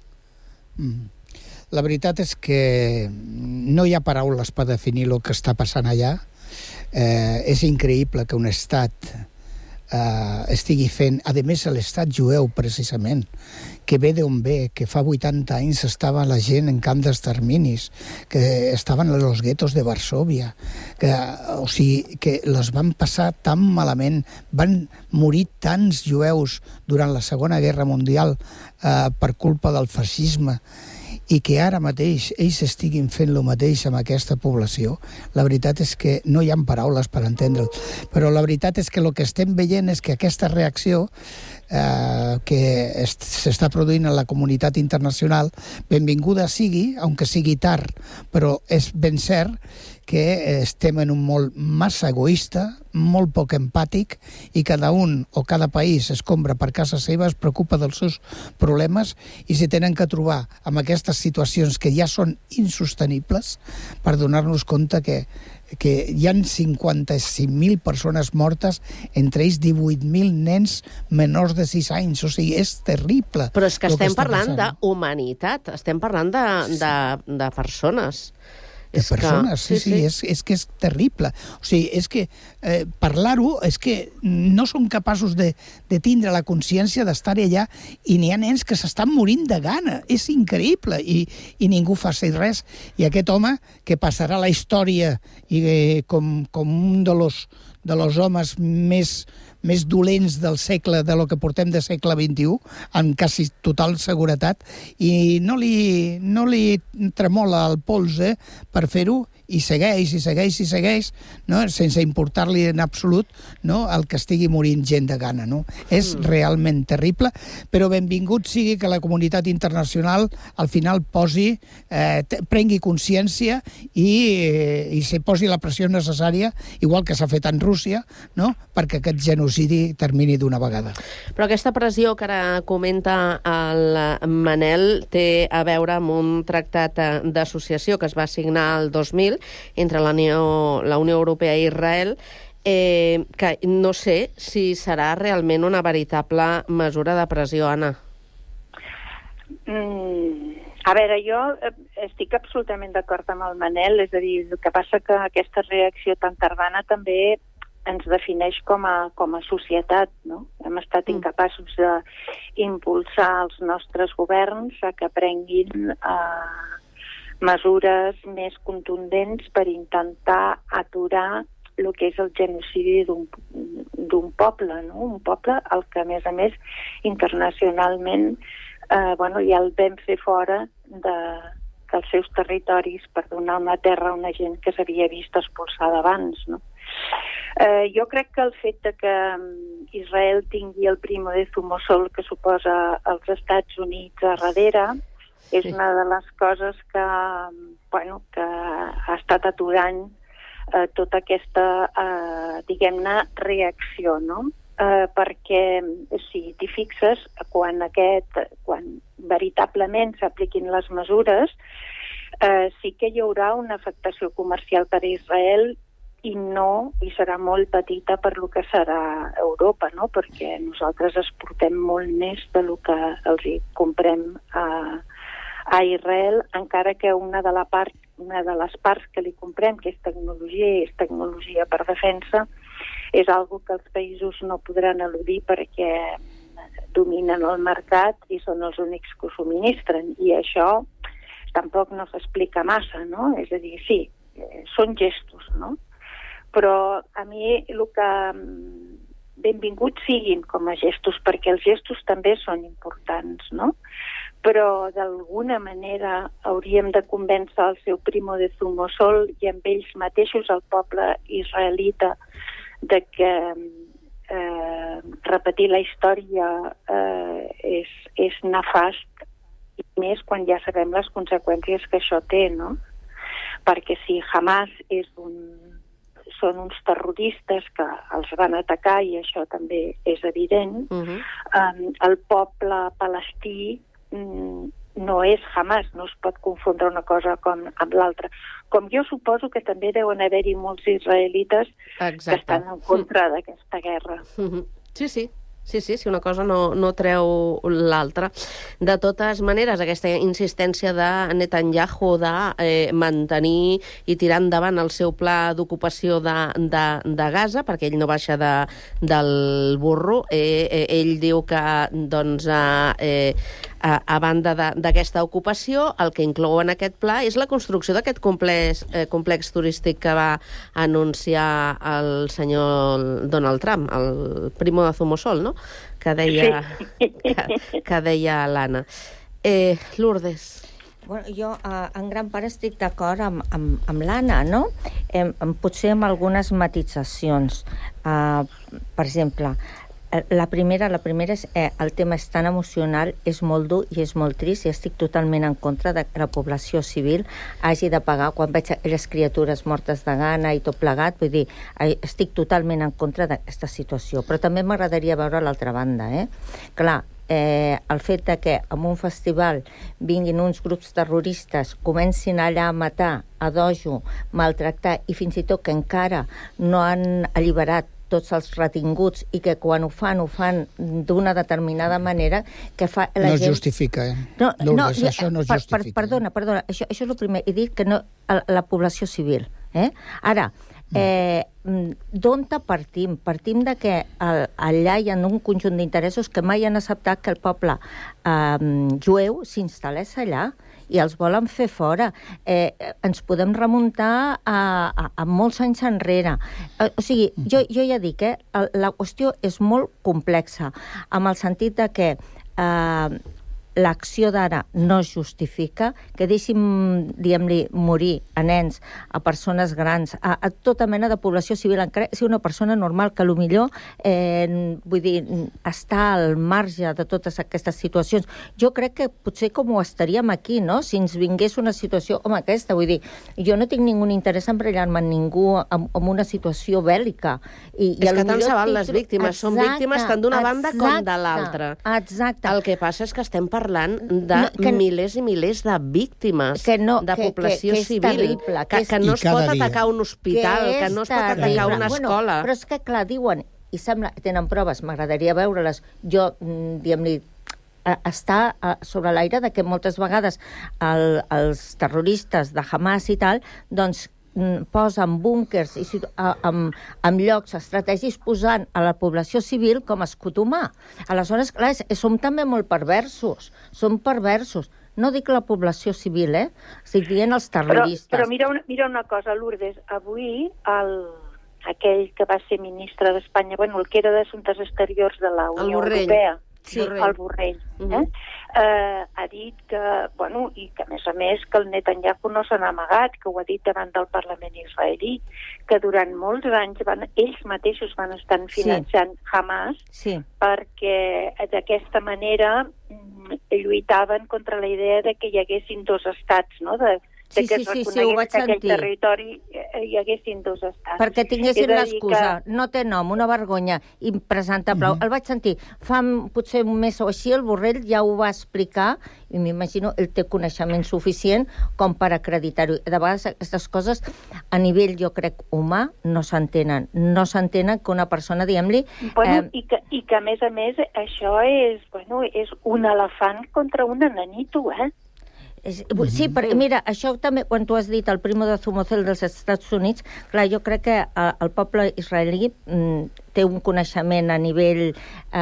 La veritat és que no hi ha paraules per definir el que està passant allà. És increïble que un estat estigui fent, a més l'estat jueu precisament, que ve d'on ve, que fa 80 anys estava la gent en camp d'exterminis, que estaven als guetos de Varsòvia, que les van passar tan malament, van morir tants jueus durant la Segona Guerra Mundial per culpa del feixisme, i que ara mateix ells estiguin fent el mateix amb aquesta població, la veritat és que no hi ha paraules per entendre'l. Però la veritat és que el que estem veient és que aquesta reacció que s'està produint en la comunitat internacional, benvinguda sigui, aunque sigui tard, però és ben cert que estem en un món massa egoista, molt poc empàtic, i cada un o cada país es compra per casa seva, es preocupa dels seus problemes, i si tenen que trobar amb aquestes situacions que ja són insostenibles per donar-nos compte que hi ha 55.000 persones mortes, entre ells 18.000 nens menors de 6 anys. O sigui, és terrible. Però és que estem parlant d'humanitat, estem parlant de persones. De persones, sí, és que és terrible. O sigui, és que parlar-ho, és que no són capaços de tindre la consciència d'estar allà, i n'hi ha nens que s'estan morint de gana. És increïble, i ningú fa res. I aquest home, que passarà a la història com un dels homes més dolents del segle, de lo que portem de segle XXI, amb quasi total seguretat, i no li tremola el pols per fer-ho, i segueix, no? Sense importar-li en absolut, no? El que estigui morint gent de gana. No? És realment terrible, però benvingut sigui que la comunitat internacional al final prengui consciència i se posi la pressió necessària, igual que s'ha fet en Rússia, no? Perquè aquest genocidi termini d'una vegada. Però aquesta pressió que ara comenta el Manel té a veure amb un tractat d'associació que es va signar el 2000 entre la Unió Europea i Israel, que no sé si serà realment una veritable mesura de pressió, Anna. A veure, jo estic absolutament d'acord amb el Manel, és a dir, el que passa que aquesta reacció tan tardana també ens defineix com a societat, no? Hem estat incapaços d'impulsar els nostres governs a que prenguin mesures més contundents per intentar aturar el que és el genocidi d'un poble, no? Un poble al que, a més, internacionalment ja el vam fer fora dels seus territoris per donar una terra a una gent que s'havia vist expulsada abans, no? Jo crec que el fet que Israel tingui el primo de Zumosol, que suposa els Estats Units a darrere, és una de les coses que ha estat aturant tota aquesta, diguem-ne, reacció, no? Perquè, si t'hi fixes, quan veritablement s'apliquin les mesures, sí que hi haurà una afectació comercial per a Israel i serà molt petita per lo que serà Europa, no? Perquè nosaltres exportem molt més de lo que els hi comprem a Israel, encara que una de les parts que li comprem, que és tecnologia per defensa, és algo que els països no podran eludir perquè dominen el mercat i són els únics que ho subministren. I això tampoc no s'explica massa, no? És a dir, sí, són gestos, no? Però a mi el que benvinguts siguin com a gestos, perquè els gestos també són importants, no? però d'alguna manera hauríem de convèncer el seu primo de Zumosol i amb ells mateixos, el poble israelita, de que repetir la història és nefast, i més quan ja sabem les conseqüències que això té, no? Perquè si Hamas són uns terroristes que els van atacar, i això també és evident, el poble palestí no és Hamas, no es pot confondre una cosa amb l'altra. Com jo suposo que també deuen haver-hi molts israelites que estan en contra d'aquesta guerra. Sí, si una cosa no treu l'altra. De totes maneres, aquesta insistència de Netanyahu de mantenir i tirar endavant el seu pla d'ocupació de Gaza, perquè ell no baixa del burro, ell diu que, doncs, a banda d'aquesta ocupació, el que inclou en aquest pla és la construcció d'aquest complex turístic que va anunciar el senyor Donald Trump, el primo de Zumosol, no? Que deia l'Anna. Lourdes. Bueno, jo en gran part estic d'acord amb l'Anna, no? Potser amb algunes matitzacions. Per exemple, la primera és el tema és tan emocional, és molt dur i és molt trist, i estic totalment en contra de que la població civil hagi de pagar quan veig les criatures mortes de gana i tot plegat. Vull dir, estic totalment en contra d'aquesta situació, però també m'agradaria veure l'altra banda, Clar, el fet de que en un festival vinguin uns grups terroristes, comencin allà a matar, a dojo, maltractar, i fins i tot que encara no han alliberat tots els retinguts, i que quan ho fan d'una determinada manera que fa la gent... No es justifica, Lourdes, això no es justifica. Perdona, això és el primer. He dit que no, la població civil. Ara, d'on partim? Partim de que allà hi ha un conjunt d'interessos que mai han acceptat que el poble jueu s'instal·lés allà, i els volen fer fora. Ens podem remuntar a molts anys enrere. O sigui, jo ja dic, la qüestió és molt complexa, amb el sentit de que l'acció d'ara no es justifica, que deixin, diguem-li, morir a nens, a persones grans, a tota mena de població civil, encara si una persona normal, que millor vull dir, està al marge de totes aquestes situacions. Jo crec que potser com ho estaríem aquí, no? Si ens vingués una situació com aquesta, vull dir, jo no tinc ningú interès en barallar-me amb ningú en una situació bèl·lica. És que tant se val les víctimes, són víctimes tant d'una banda com de l'altra. Exacte. El que passa és que estem parlant de milers i milers de víctimes de població civil, que no es pot atacar un hospital, que no es pot atacar una escola. Però és que, clar, diuen, i sembla que tenen proves, m'agradaria veure-les, jo, diguem-li, està sobre l'aire de que moltes vegades els terroristes de Hamas i tal, doncs, posen búnkers en llocs estratègics posant a la població civil com a escut humà. Aleshores, clar, som també molt perversos. Som perversos. No dic la població civil, estic dient els terroristes. Però mira una cosa, Lourdes. Avui aquell que va ser ministre d'Espanya, el que era d'Assumptes Exteriors de la Unió Europea, el Borrell, ha dit que, i que a més que el Netanyahu no se n'ha amagat, que ho ha dit davant del Parlament israelí, que durant molts anys ells mateixos van estar finançant Hamas perquè d'aquesta manera lluitaven contra la idea de que hi haguessin dos estats, no?, que es reconegués que aquell territori hi haguessin dos estats. Perquè tinguessin l'excusa. No té nom, una vergonya impresentable. El vaig sentir fa potser un mes o així, el Borrell ja ho va explicar, i m'imagino ell té coneixement suficient com per acreditar-ho. De vegades aquestes coses a nivell, jo crec, humà, no s'entenen. No s'entenen que una persona, diguem-li... I que a més, això és un elefant contra un nanito, Sí, però mira, això també, quan tu has dit el primo de Zumosol dels Estats Units, clar, jo crec que el poble israelí té un coneixement a nivell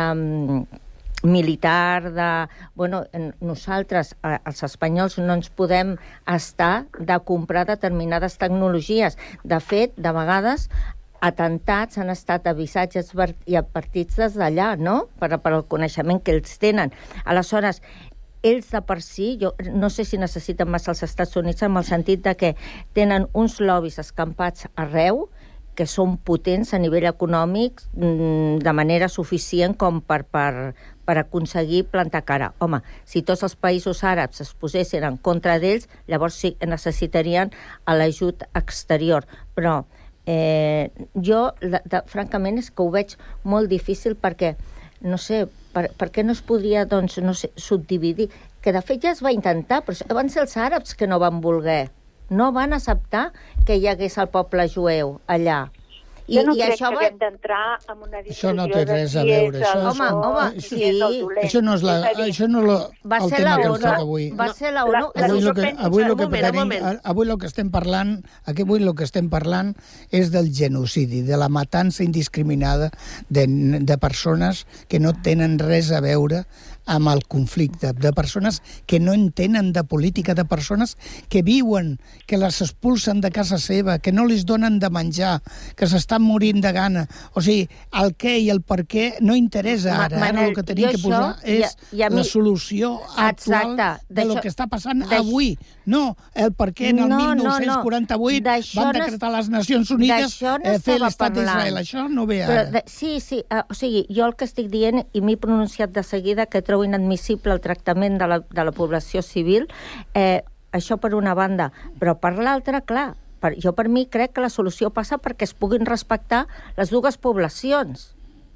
militar nosaltres, els espanyols, no ens podem estar de comprar determinades tecnologies. De fet, de vegades atemptats han estat avisats i advertits des d'allà, no?, per al coneixement que ells tenen. Aleshores, ells de per si, jo no sé si necessiten massa els Estats Units, en el sentit de que tenen uns lobbies escampats arreu, que són potents a nivell econòmic de manera suficient com per aconseguir plantar cara. Home, si tots els països àrabs es posessin en contra d'ells, llavors sí que necessitarien l'ajut exterior. Però jo, francament, és que ho veig molt difícil perquè, no sé, per què no es podria, doncs, no sé, subdividir? Que de fet ja es va intentar, però van ser els àrabs que no van voler. No van acceptar que hi hagués el poble jueu allà. Jo no crec que haguem d'entrar en una discussió no té res a veure. Això no és el tema que ens toca avui. Va ser la ONU. Avui el que estem parlant és del genocidi, de la matança indiscriminada de persones que no tenen res a veure amb el conflicte, de persones que no entenen de política, de persones que viuen, que les expulsen de casa seva, que no li donen de menjar, que s'estan morint de gana. O sigui, el què i el per què no interessa ara. Ara el que tenim que posar és la solució actual de lo que està passant avui. No el per què en el 1948 van decretar les Nacions Unides fer l'estat d'Israel. Això no ve ara. Sí, o sigui, jo el que estic dient, i m'he pronunciat de seguida, que trobo inadmissible el tractament de la població civil, això per una banda, però per l'altra, clar, jo per mi crec que la solució passa perquè es puguin respectar les dues poblacions.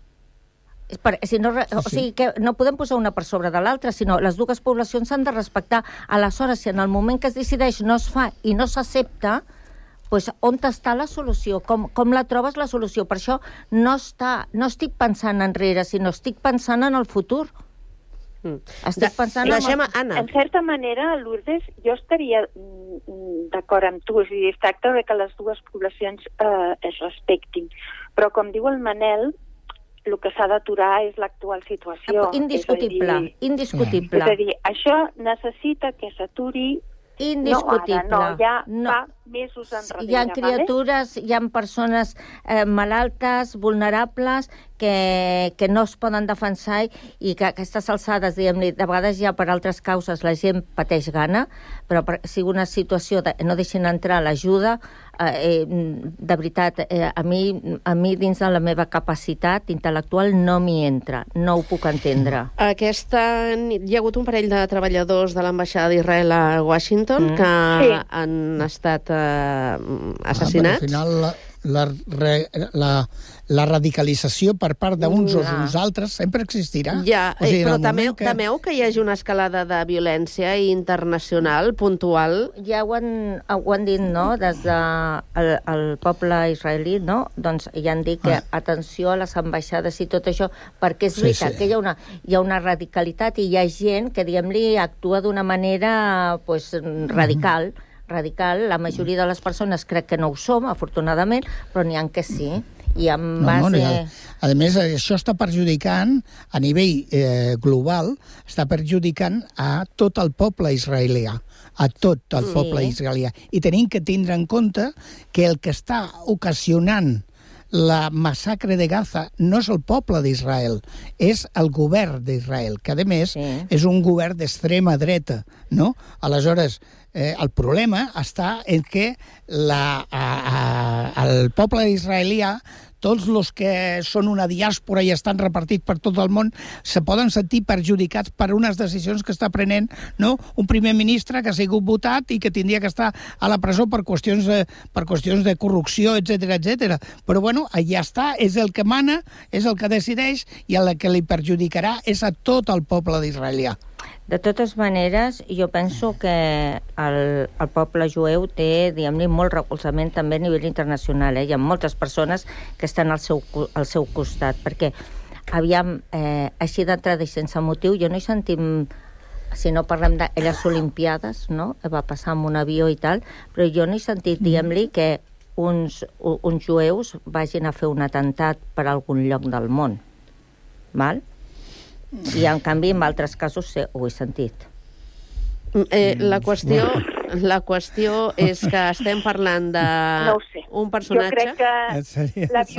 O sigui, que no podem posar una per sobre de l'altra, sinó les dues poblacions s'han de respectar. Aleshores, si en el moment que es decideix no es fa i no s'accepta, doncs on està la solució? Com la trobes la solució? Per això no estic pensant enrere, sinó estic pensant en el futur. Estic pensant en certa manera, Lourdes, jo estaria d'acord amb tu, és a dir, es tracta que les dues poblacions es respectin, però com diu el Manel, el que s'ha d'aturar és l'actual situació. Indiscutible. És a dir, això necessita que s'aturi. Indiscutible. No, ara, ja fa mesos enrere. Hi ha criatures, hi ha persones malaltes, vulnerables, que no es poden defensar i que a aquestes alçades, diguem-ne, de vegades ja per altres causes la gent pateix gana, però si una situació no deixen entrar l'ajuda, de veritat, a mi dins de la meva capacitat intel·lectual no m'hi entra, no ho puc entendre. Aquesta nit hi ha hagut un parell de treballadors de l'ambaixada d'Israel a Washington que han estat assassinats. Al final la radicalització per part d'uns o d'uns altres sempre existirà. Ja, però temeu que hi hagi una escalada de violència internacional, puntual? Ja ho han dit, no?, des del poble israelí, no?, doncs ja han dit que atenció a les ambaixades i tot això, perquè és veritat que hi ha una radicalitat i hi ha gent que, diguem-li, actua d'una manera radical. La majoria de les persones crec que no ho som, afortunadament, però n'hi ha que sí. I a més, això està perjudicant a nivell global, està perjudicant a tot el poble israelià, I tenim que tindre en compte que el que està ocasionant la massacre de Gaza no és el poble d'Israel, és el govern d'Israel, que a més és un govern d'extrema dreta, no? Aleshores, el problema està en que el poble israelià, tots els que són una diàspora i estan repartits per tot el món, se poden sentir perjudicats per unes decisions que està prenent, no?, un primer ministre que ha sigut votat i que tindria que estar a la presó per qüestions de corrupció, etc. Però, bueno, allà està, és el que mana, és el que decideix, i el que li perjudicarà és a tot el poble d'israelià. De totes maneres, jo penso que el poble jueu té, diguem-ne, molt recolzament també a nivell internacional. Hi ha moltes persones que estan al seu costat, perquè, aviam, així d'entrada i sense motiu, jo no he sentit, si no parlem d'elles olimpiades, no?, va passar amb un avió i tal, però jo no he sentit, diguem-li, que uns jueus vagin a fer un atemptat per algun lloc del món. Val? I, en canvi, en altres casos ho he sentit. La qüestió és que estem parlant d'un personatge... Jo crec que la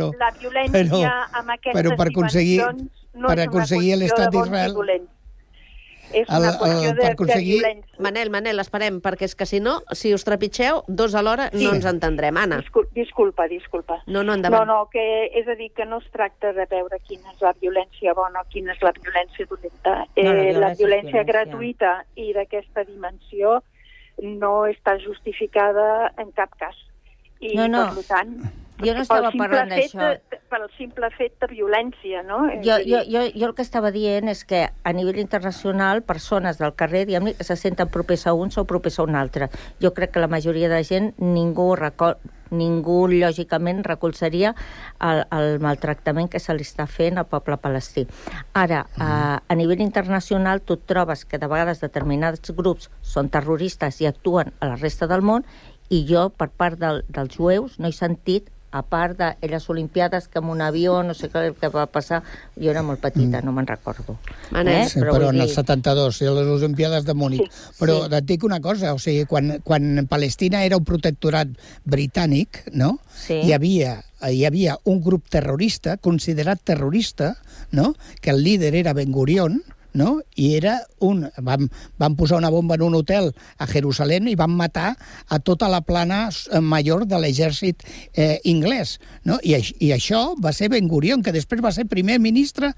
violència amb aquestes dimensions no és una qüestió de bons i dolents. És una qüestió de violència. Manel, esperem, perquè és que si no, si us trepitgeu, dos alhora no ens entendrem. Anna. Disculpa. No, endavant. No, que és a dir, que no es tracta de veure quina és la violència bona o quina és la violència dolenta. La violència gratuïta i d'aquesta dimensió no està justificada en cap cas. I, per tant, jo no estava parlant d'això. Pel simple fet de violència, no? Jo el que estava dient és que a nivell internacional, persones del carrer, diguem-ne, se senten propers a uns o propers a un altre. Jo crec que la majoria de gent, ningú lògicament recolzaria el maltractament que se li està fent al poble palestí. Ara, a nivell internacional, tu trobes que de vegades determinats grups són terroristes i actuen a la resta del món, i jo, per part dels jueus, no he sentit, a part d'aquelles olimpiades que amb un avió, no sé què va passar, jo era molt petita, no me'n recordo. Sí, però en el 72, a les olimpiades de Múnich. Però et dic una cosa, o sigui, quan Palestina era un protectorat britànic, no? Hi havia un grup terrorista, considerat terrorista, no? Que el líder era Ben Gurion, no? I era van posar una bomba en un hotel a Jerusalem i van matar a tota la plana major de l'exèrcit anglès, no? I això va ser Ben Gurion, que després va ser primer ministre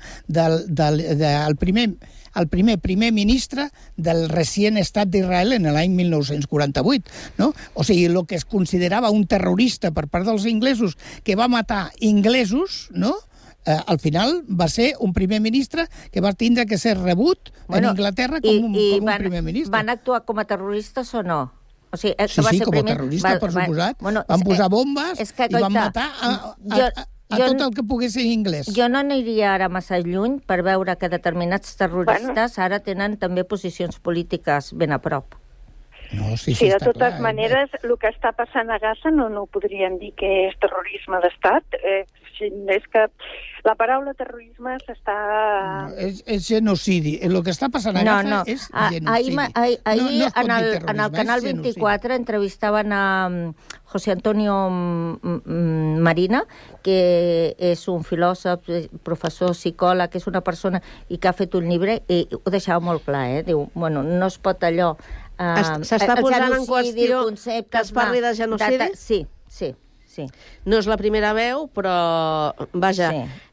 el primer ministre del recient estat d'Israel en l'any 1948, no? O sigui, el que es considerava un terrorista per part dels inglesos que va matar inglesos, no? Al final va ser un primer ministre que va tindre que ser rebut en Anglaterra com un primer ministre. Van actuar com a terroristes o no? O sigui, sí, com a terrorista, per suposat. Van posar bombes i van matar a tot el que pogués ser inglès. Jo no aniria ara massa lluny per veure que determinats terroristes ara tenen també posicions polítiques ben a prop. No, sí, de totes maneres, el que està passant a Gaza no ho podríem dir que és terrorisme d'estat. És que la paraula terrorisme s'està... És genocidi. El que està passant a Gaza és genocidi. Ahir en el Canal 24 entrevistaven a José Antonio Marina, que és un filòsof, professor, psicòleg, que és una persona i que ha fet un llibre, i ho deixava molt clar, Diu, bueno, no es pot allò... S'està posant en qüestió que es parli de genocidi? Sí. No és la primera veu, però, vaja,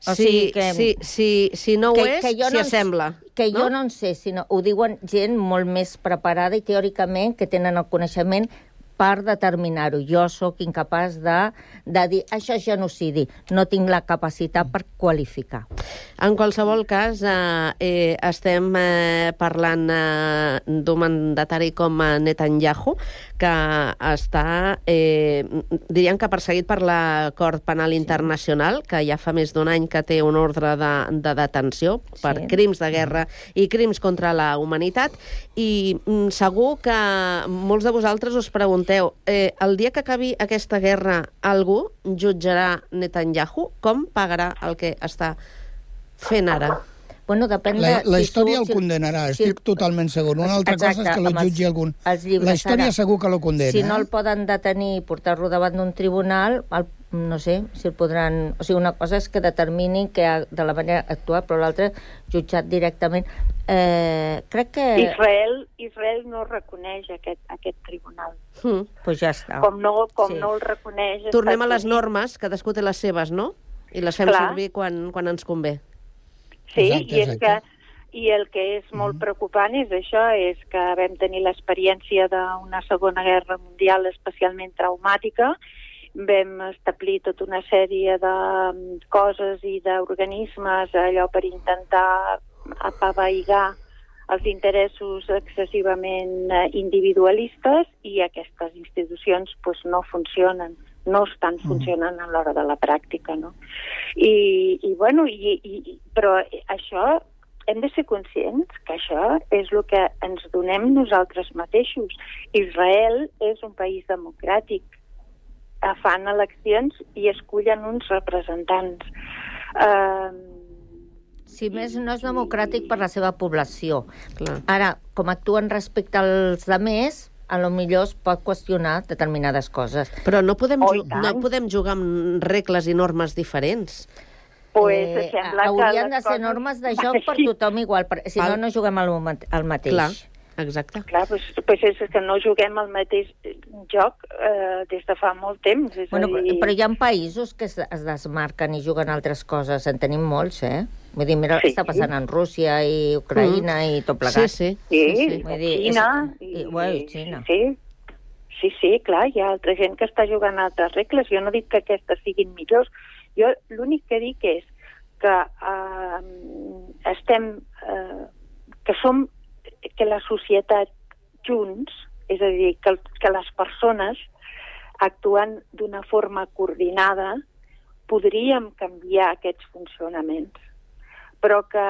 si no ho és, s'hi assembla. Que jo no en sé, sinó ho diuen gent molt més preparada i teòricament que tenen el coneixement per determinar-ho. Jo sóc incapaç de dir això és genocidi. No tinc la capacitat per qualificar. En qualsevol cas, estem parlant d'un mandatari com Netanyahu, que està, diríem que perseguit per l'Acord Penal Internacional, que ja fa més d'un any que té un ordre de detenció per crims de guerra i crims contra la humanitat, i segur que molts de vosaltres us pregunteu, el dia que acabi aquesta guerra, algú jutjarà Netanyahu? Com pagarà el que està fent ara? Bueno, depèn la història el condenarà, estic totalment segur. Una altra cosa és que lo jutgi algun. La història segur que lo condena. Si no el poden detenir i portar-lo davant d'un tribunal, no sé si el podran... O sigui, una cosa és que determinin que de la manera actual, però l'altra jutjat directament. Crec que... Israel no reconeix aquest tribunal. Pues ja està. Com no el reconeix... Tornem a les normes, cadascú té les seves, no? I les fem servir quan ens convé. Sí, i el que és molt preocupant és això, és que vam tenir l'experiència d'una Segona Guerra Mundial especialment traumàtica, vam establir tota una sèrie de coses i d'organismes allò per intentar apavaigar els interessos excessivament individualistes, i aquestes institucions no funcionen, no estan funcionant a l'hora de la pràctica, no? Però això, hem de ser conscients que això és el que ens donem nosaltres mateixos. Israel és un país democràtic, fan eleccions i escullen uns representants. Si més no és democràtic per la seva població. Ara, com actuen respecte als altres, a lo millor es pot qüestionar determinades coses. Però no podem jugar amb regles i normes diferents. Haurien de ser normes de joc per tothom igual, si no, no juguem al mateix. Clar, exacte. Clar, doncs és que no juguem al mateix joc des de fa molt temps. Però hi ha països que es desmarquen i juguen altres coses, en tenim molts, Vull dir, mira el que està passant en Rússia i Ucraïna i tot plegat. Sí, Xina. Sí, clar, hi ha altra gent que està jugant a altres regles. Jo no dic que aquestes siguin millors. Jo l'únic que dic és que que la societat junts, és a dir, que les persones actuant d'una forma coordinada podríem canviar aquests funcionaments. Però que,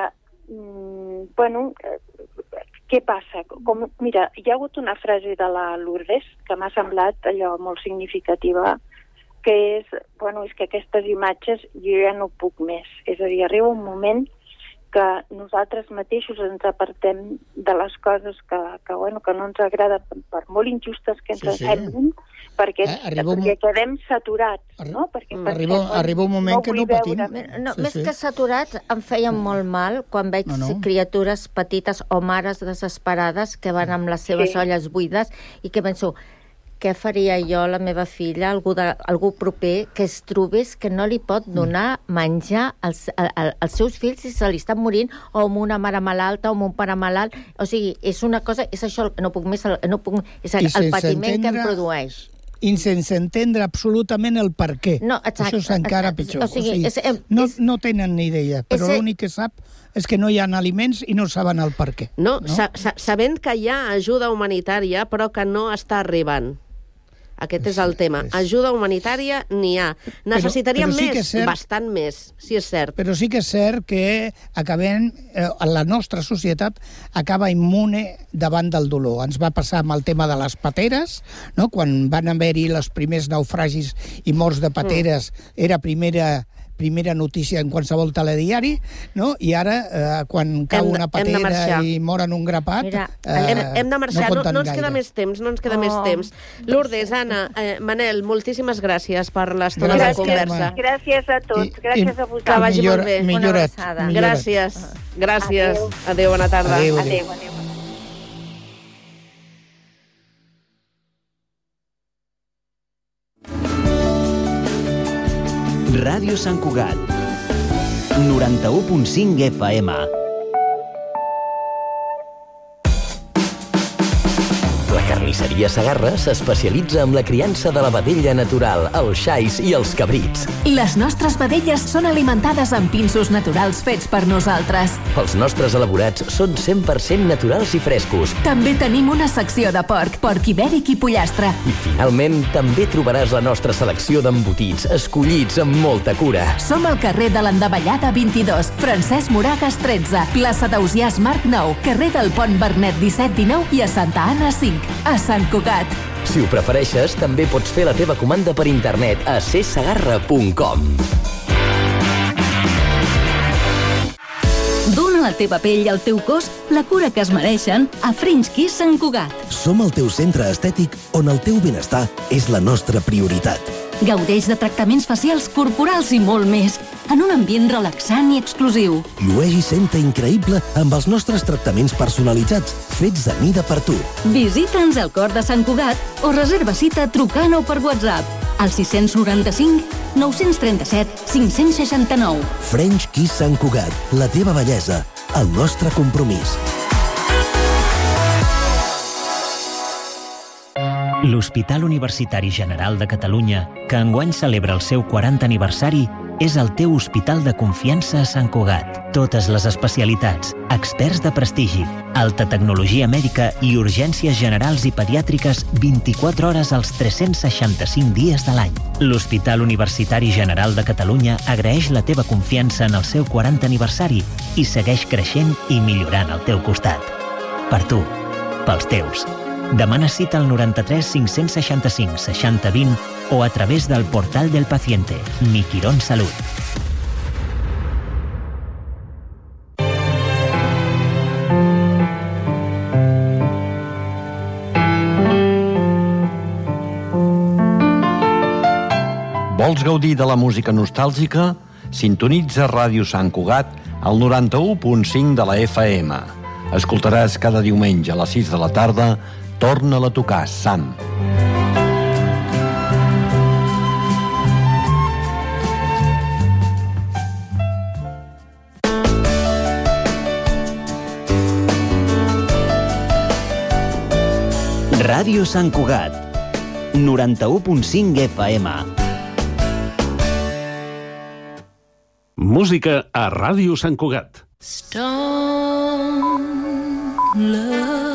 què passa? Mira, hi ha hagut una frase de la Lourdes que m'ha semblat allò molt significativa, que és que aquestes imatges jo ja no puc més. És a dir, arriba un moment que nosaltres mateixos ens apartem de les coses que no ens agraden, per molt injustes que ens semblin, perquè quedem saturats, no? Arriba un moment que no patim. Més que saturats, em feien molt mal quan veig criatures petites o mares desesperades que van amb les seves olles buides i que penso, què faria jo, la meva filla, algú proper, que es trobés que no li pot donar menjar als seus fills si se li estan morint, o amb una mare malalta, o amb un pare malalt. O sigui, és una cosa, és això, no puc més, és el patiment que em produeix. I sense entendre absolutament el per què. Això és encara pitjor. No tenen ni idea, però l'únic que sap és que no hi ha aliments i no saben el per què. No, sabent que hi ha ajuda humanitària, però que no està arribant. Aquest és el tema. Ajuda humanitària n'hi ha. Necessitaríem més, bastant més, si és cert. Però sí que és cert que la nostra societat acaba immune davant del dolor. Ens va passar amb el tema de les pateres, quan van haver-hi els primers naufragis i morts de pateres, era primera notícia en qualsevol telediari, i ara, quan cau una patera i moren un grapat, hem de marxar, no ens queda més temps. Lourdes, Anna, Manel, moltíssimes gràcies per l'estona de conversa. Gràcies a tots, gràcies a vosaltres. Que vagi molt bé. Una abraçada. Gràcies. Adéu, bona tarda. Adéu. Ràdio Sant Cugat, 91.5 FM. La carnisseria Segarra s'especialitza en la criança de la vedella natural, els xais i els cabrits. Les nostres vedelles són alimentades amb pinsos naturals fets per nosaltres. Els nostres elaborats són 100% naturals i frescos. També tenim una secció de porc ibèric i pollastre. I finalment, també trobaràs la nostra selecció d'embotits, escollits amb molta cura. Som al carrer de l'Endavellada 22, Francesc Moragas 13, plaça d'Ausiàs Marc 9, carrer del Pont Bernet 17-19 i a Santa Anna 5. A Sant Cugat. Si ho prefereixes, també pots fer la teva comanda per internet a csegarra.com. Dóna a la teva pell i al teu cos la cura que es mereixen a French Kiss Sant Cugat. Som el teu centre estètic on el teu benestar és la nostra prioritat. Gaudeix de tractaments facials, corporals i molt més, en un ambient relaxant i exclusiu. Llueix i senta increïble amb els nostres tractaments personalitzats, fets a mida per tu. Visita'ns al cor de Sant Cugat o reserva cita trucant o per WhatsApp al 695 937 569. French Kiss Sant Cugat, la teva bellesa, el nostre compromís. L'Hospital Universitari General de Catalunya, que enguany celebra el seu 40 aniversari, és el teu hospital de confiança a Sant Cugat. Totes les especialitats, experts de prestigi, alta tecnologia mèdica i urgències generals i pediàtriques 24 hores als 365 dies de l'any. L'Hospital Universitari General de Catalunya agraeix la teva confiança en el seu 40 aniversari i segueix creixent i millorant al teu costat. Per tu, pels teus. Demana cita al 93 565 60 20 o a través del portal del paciente, Mi Quirón Salud. Vols gaudir de la música nostàlgica? sintonitza Ràdio Sant Cugat al 91.5 de la FM. Escoltaràs cada diumenge a les 6 de la tarda Torna-la a tocar, Sam. Ràdio Sant Cugat, 91.5 FM. Música a Ràdio Sant Cugat. Stone love.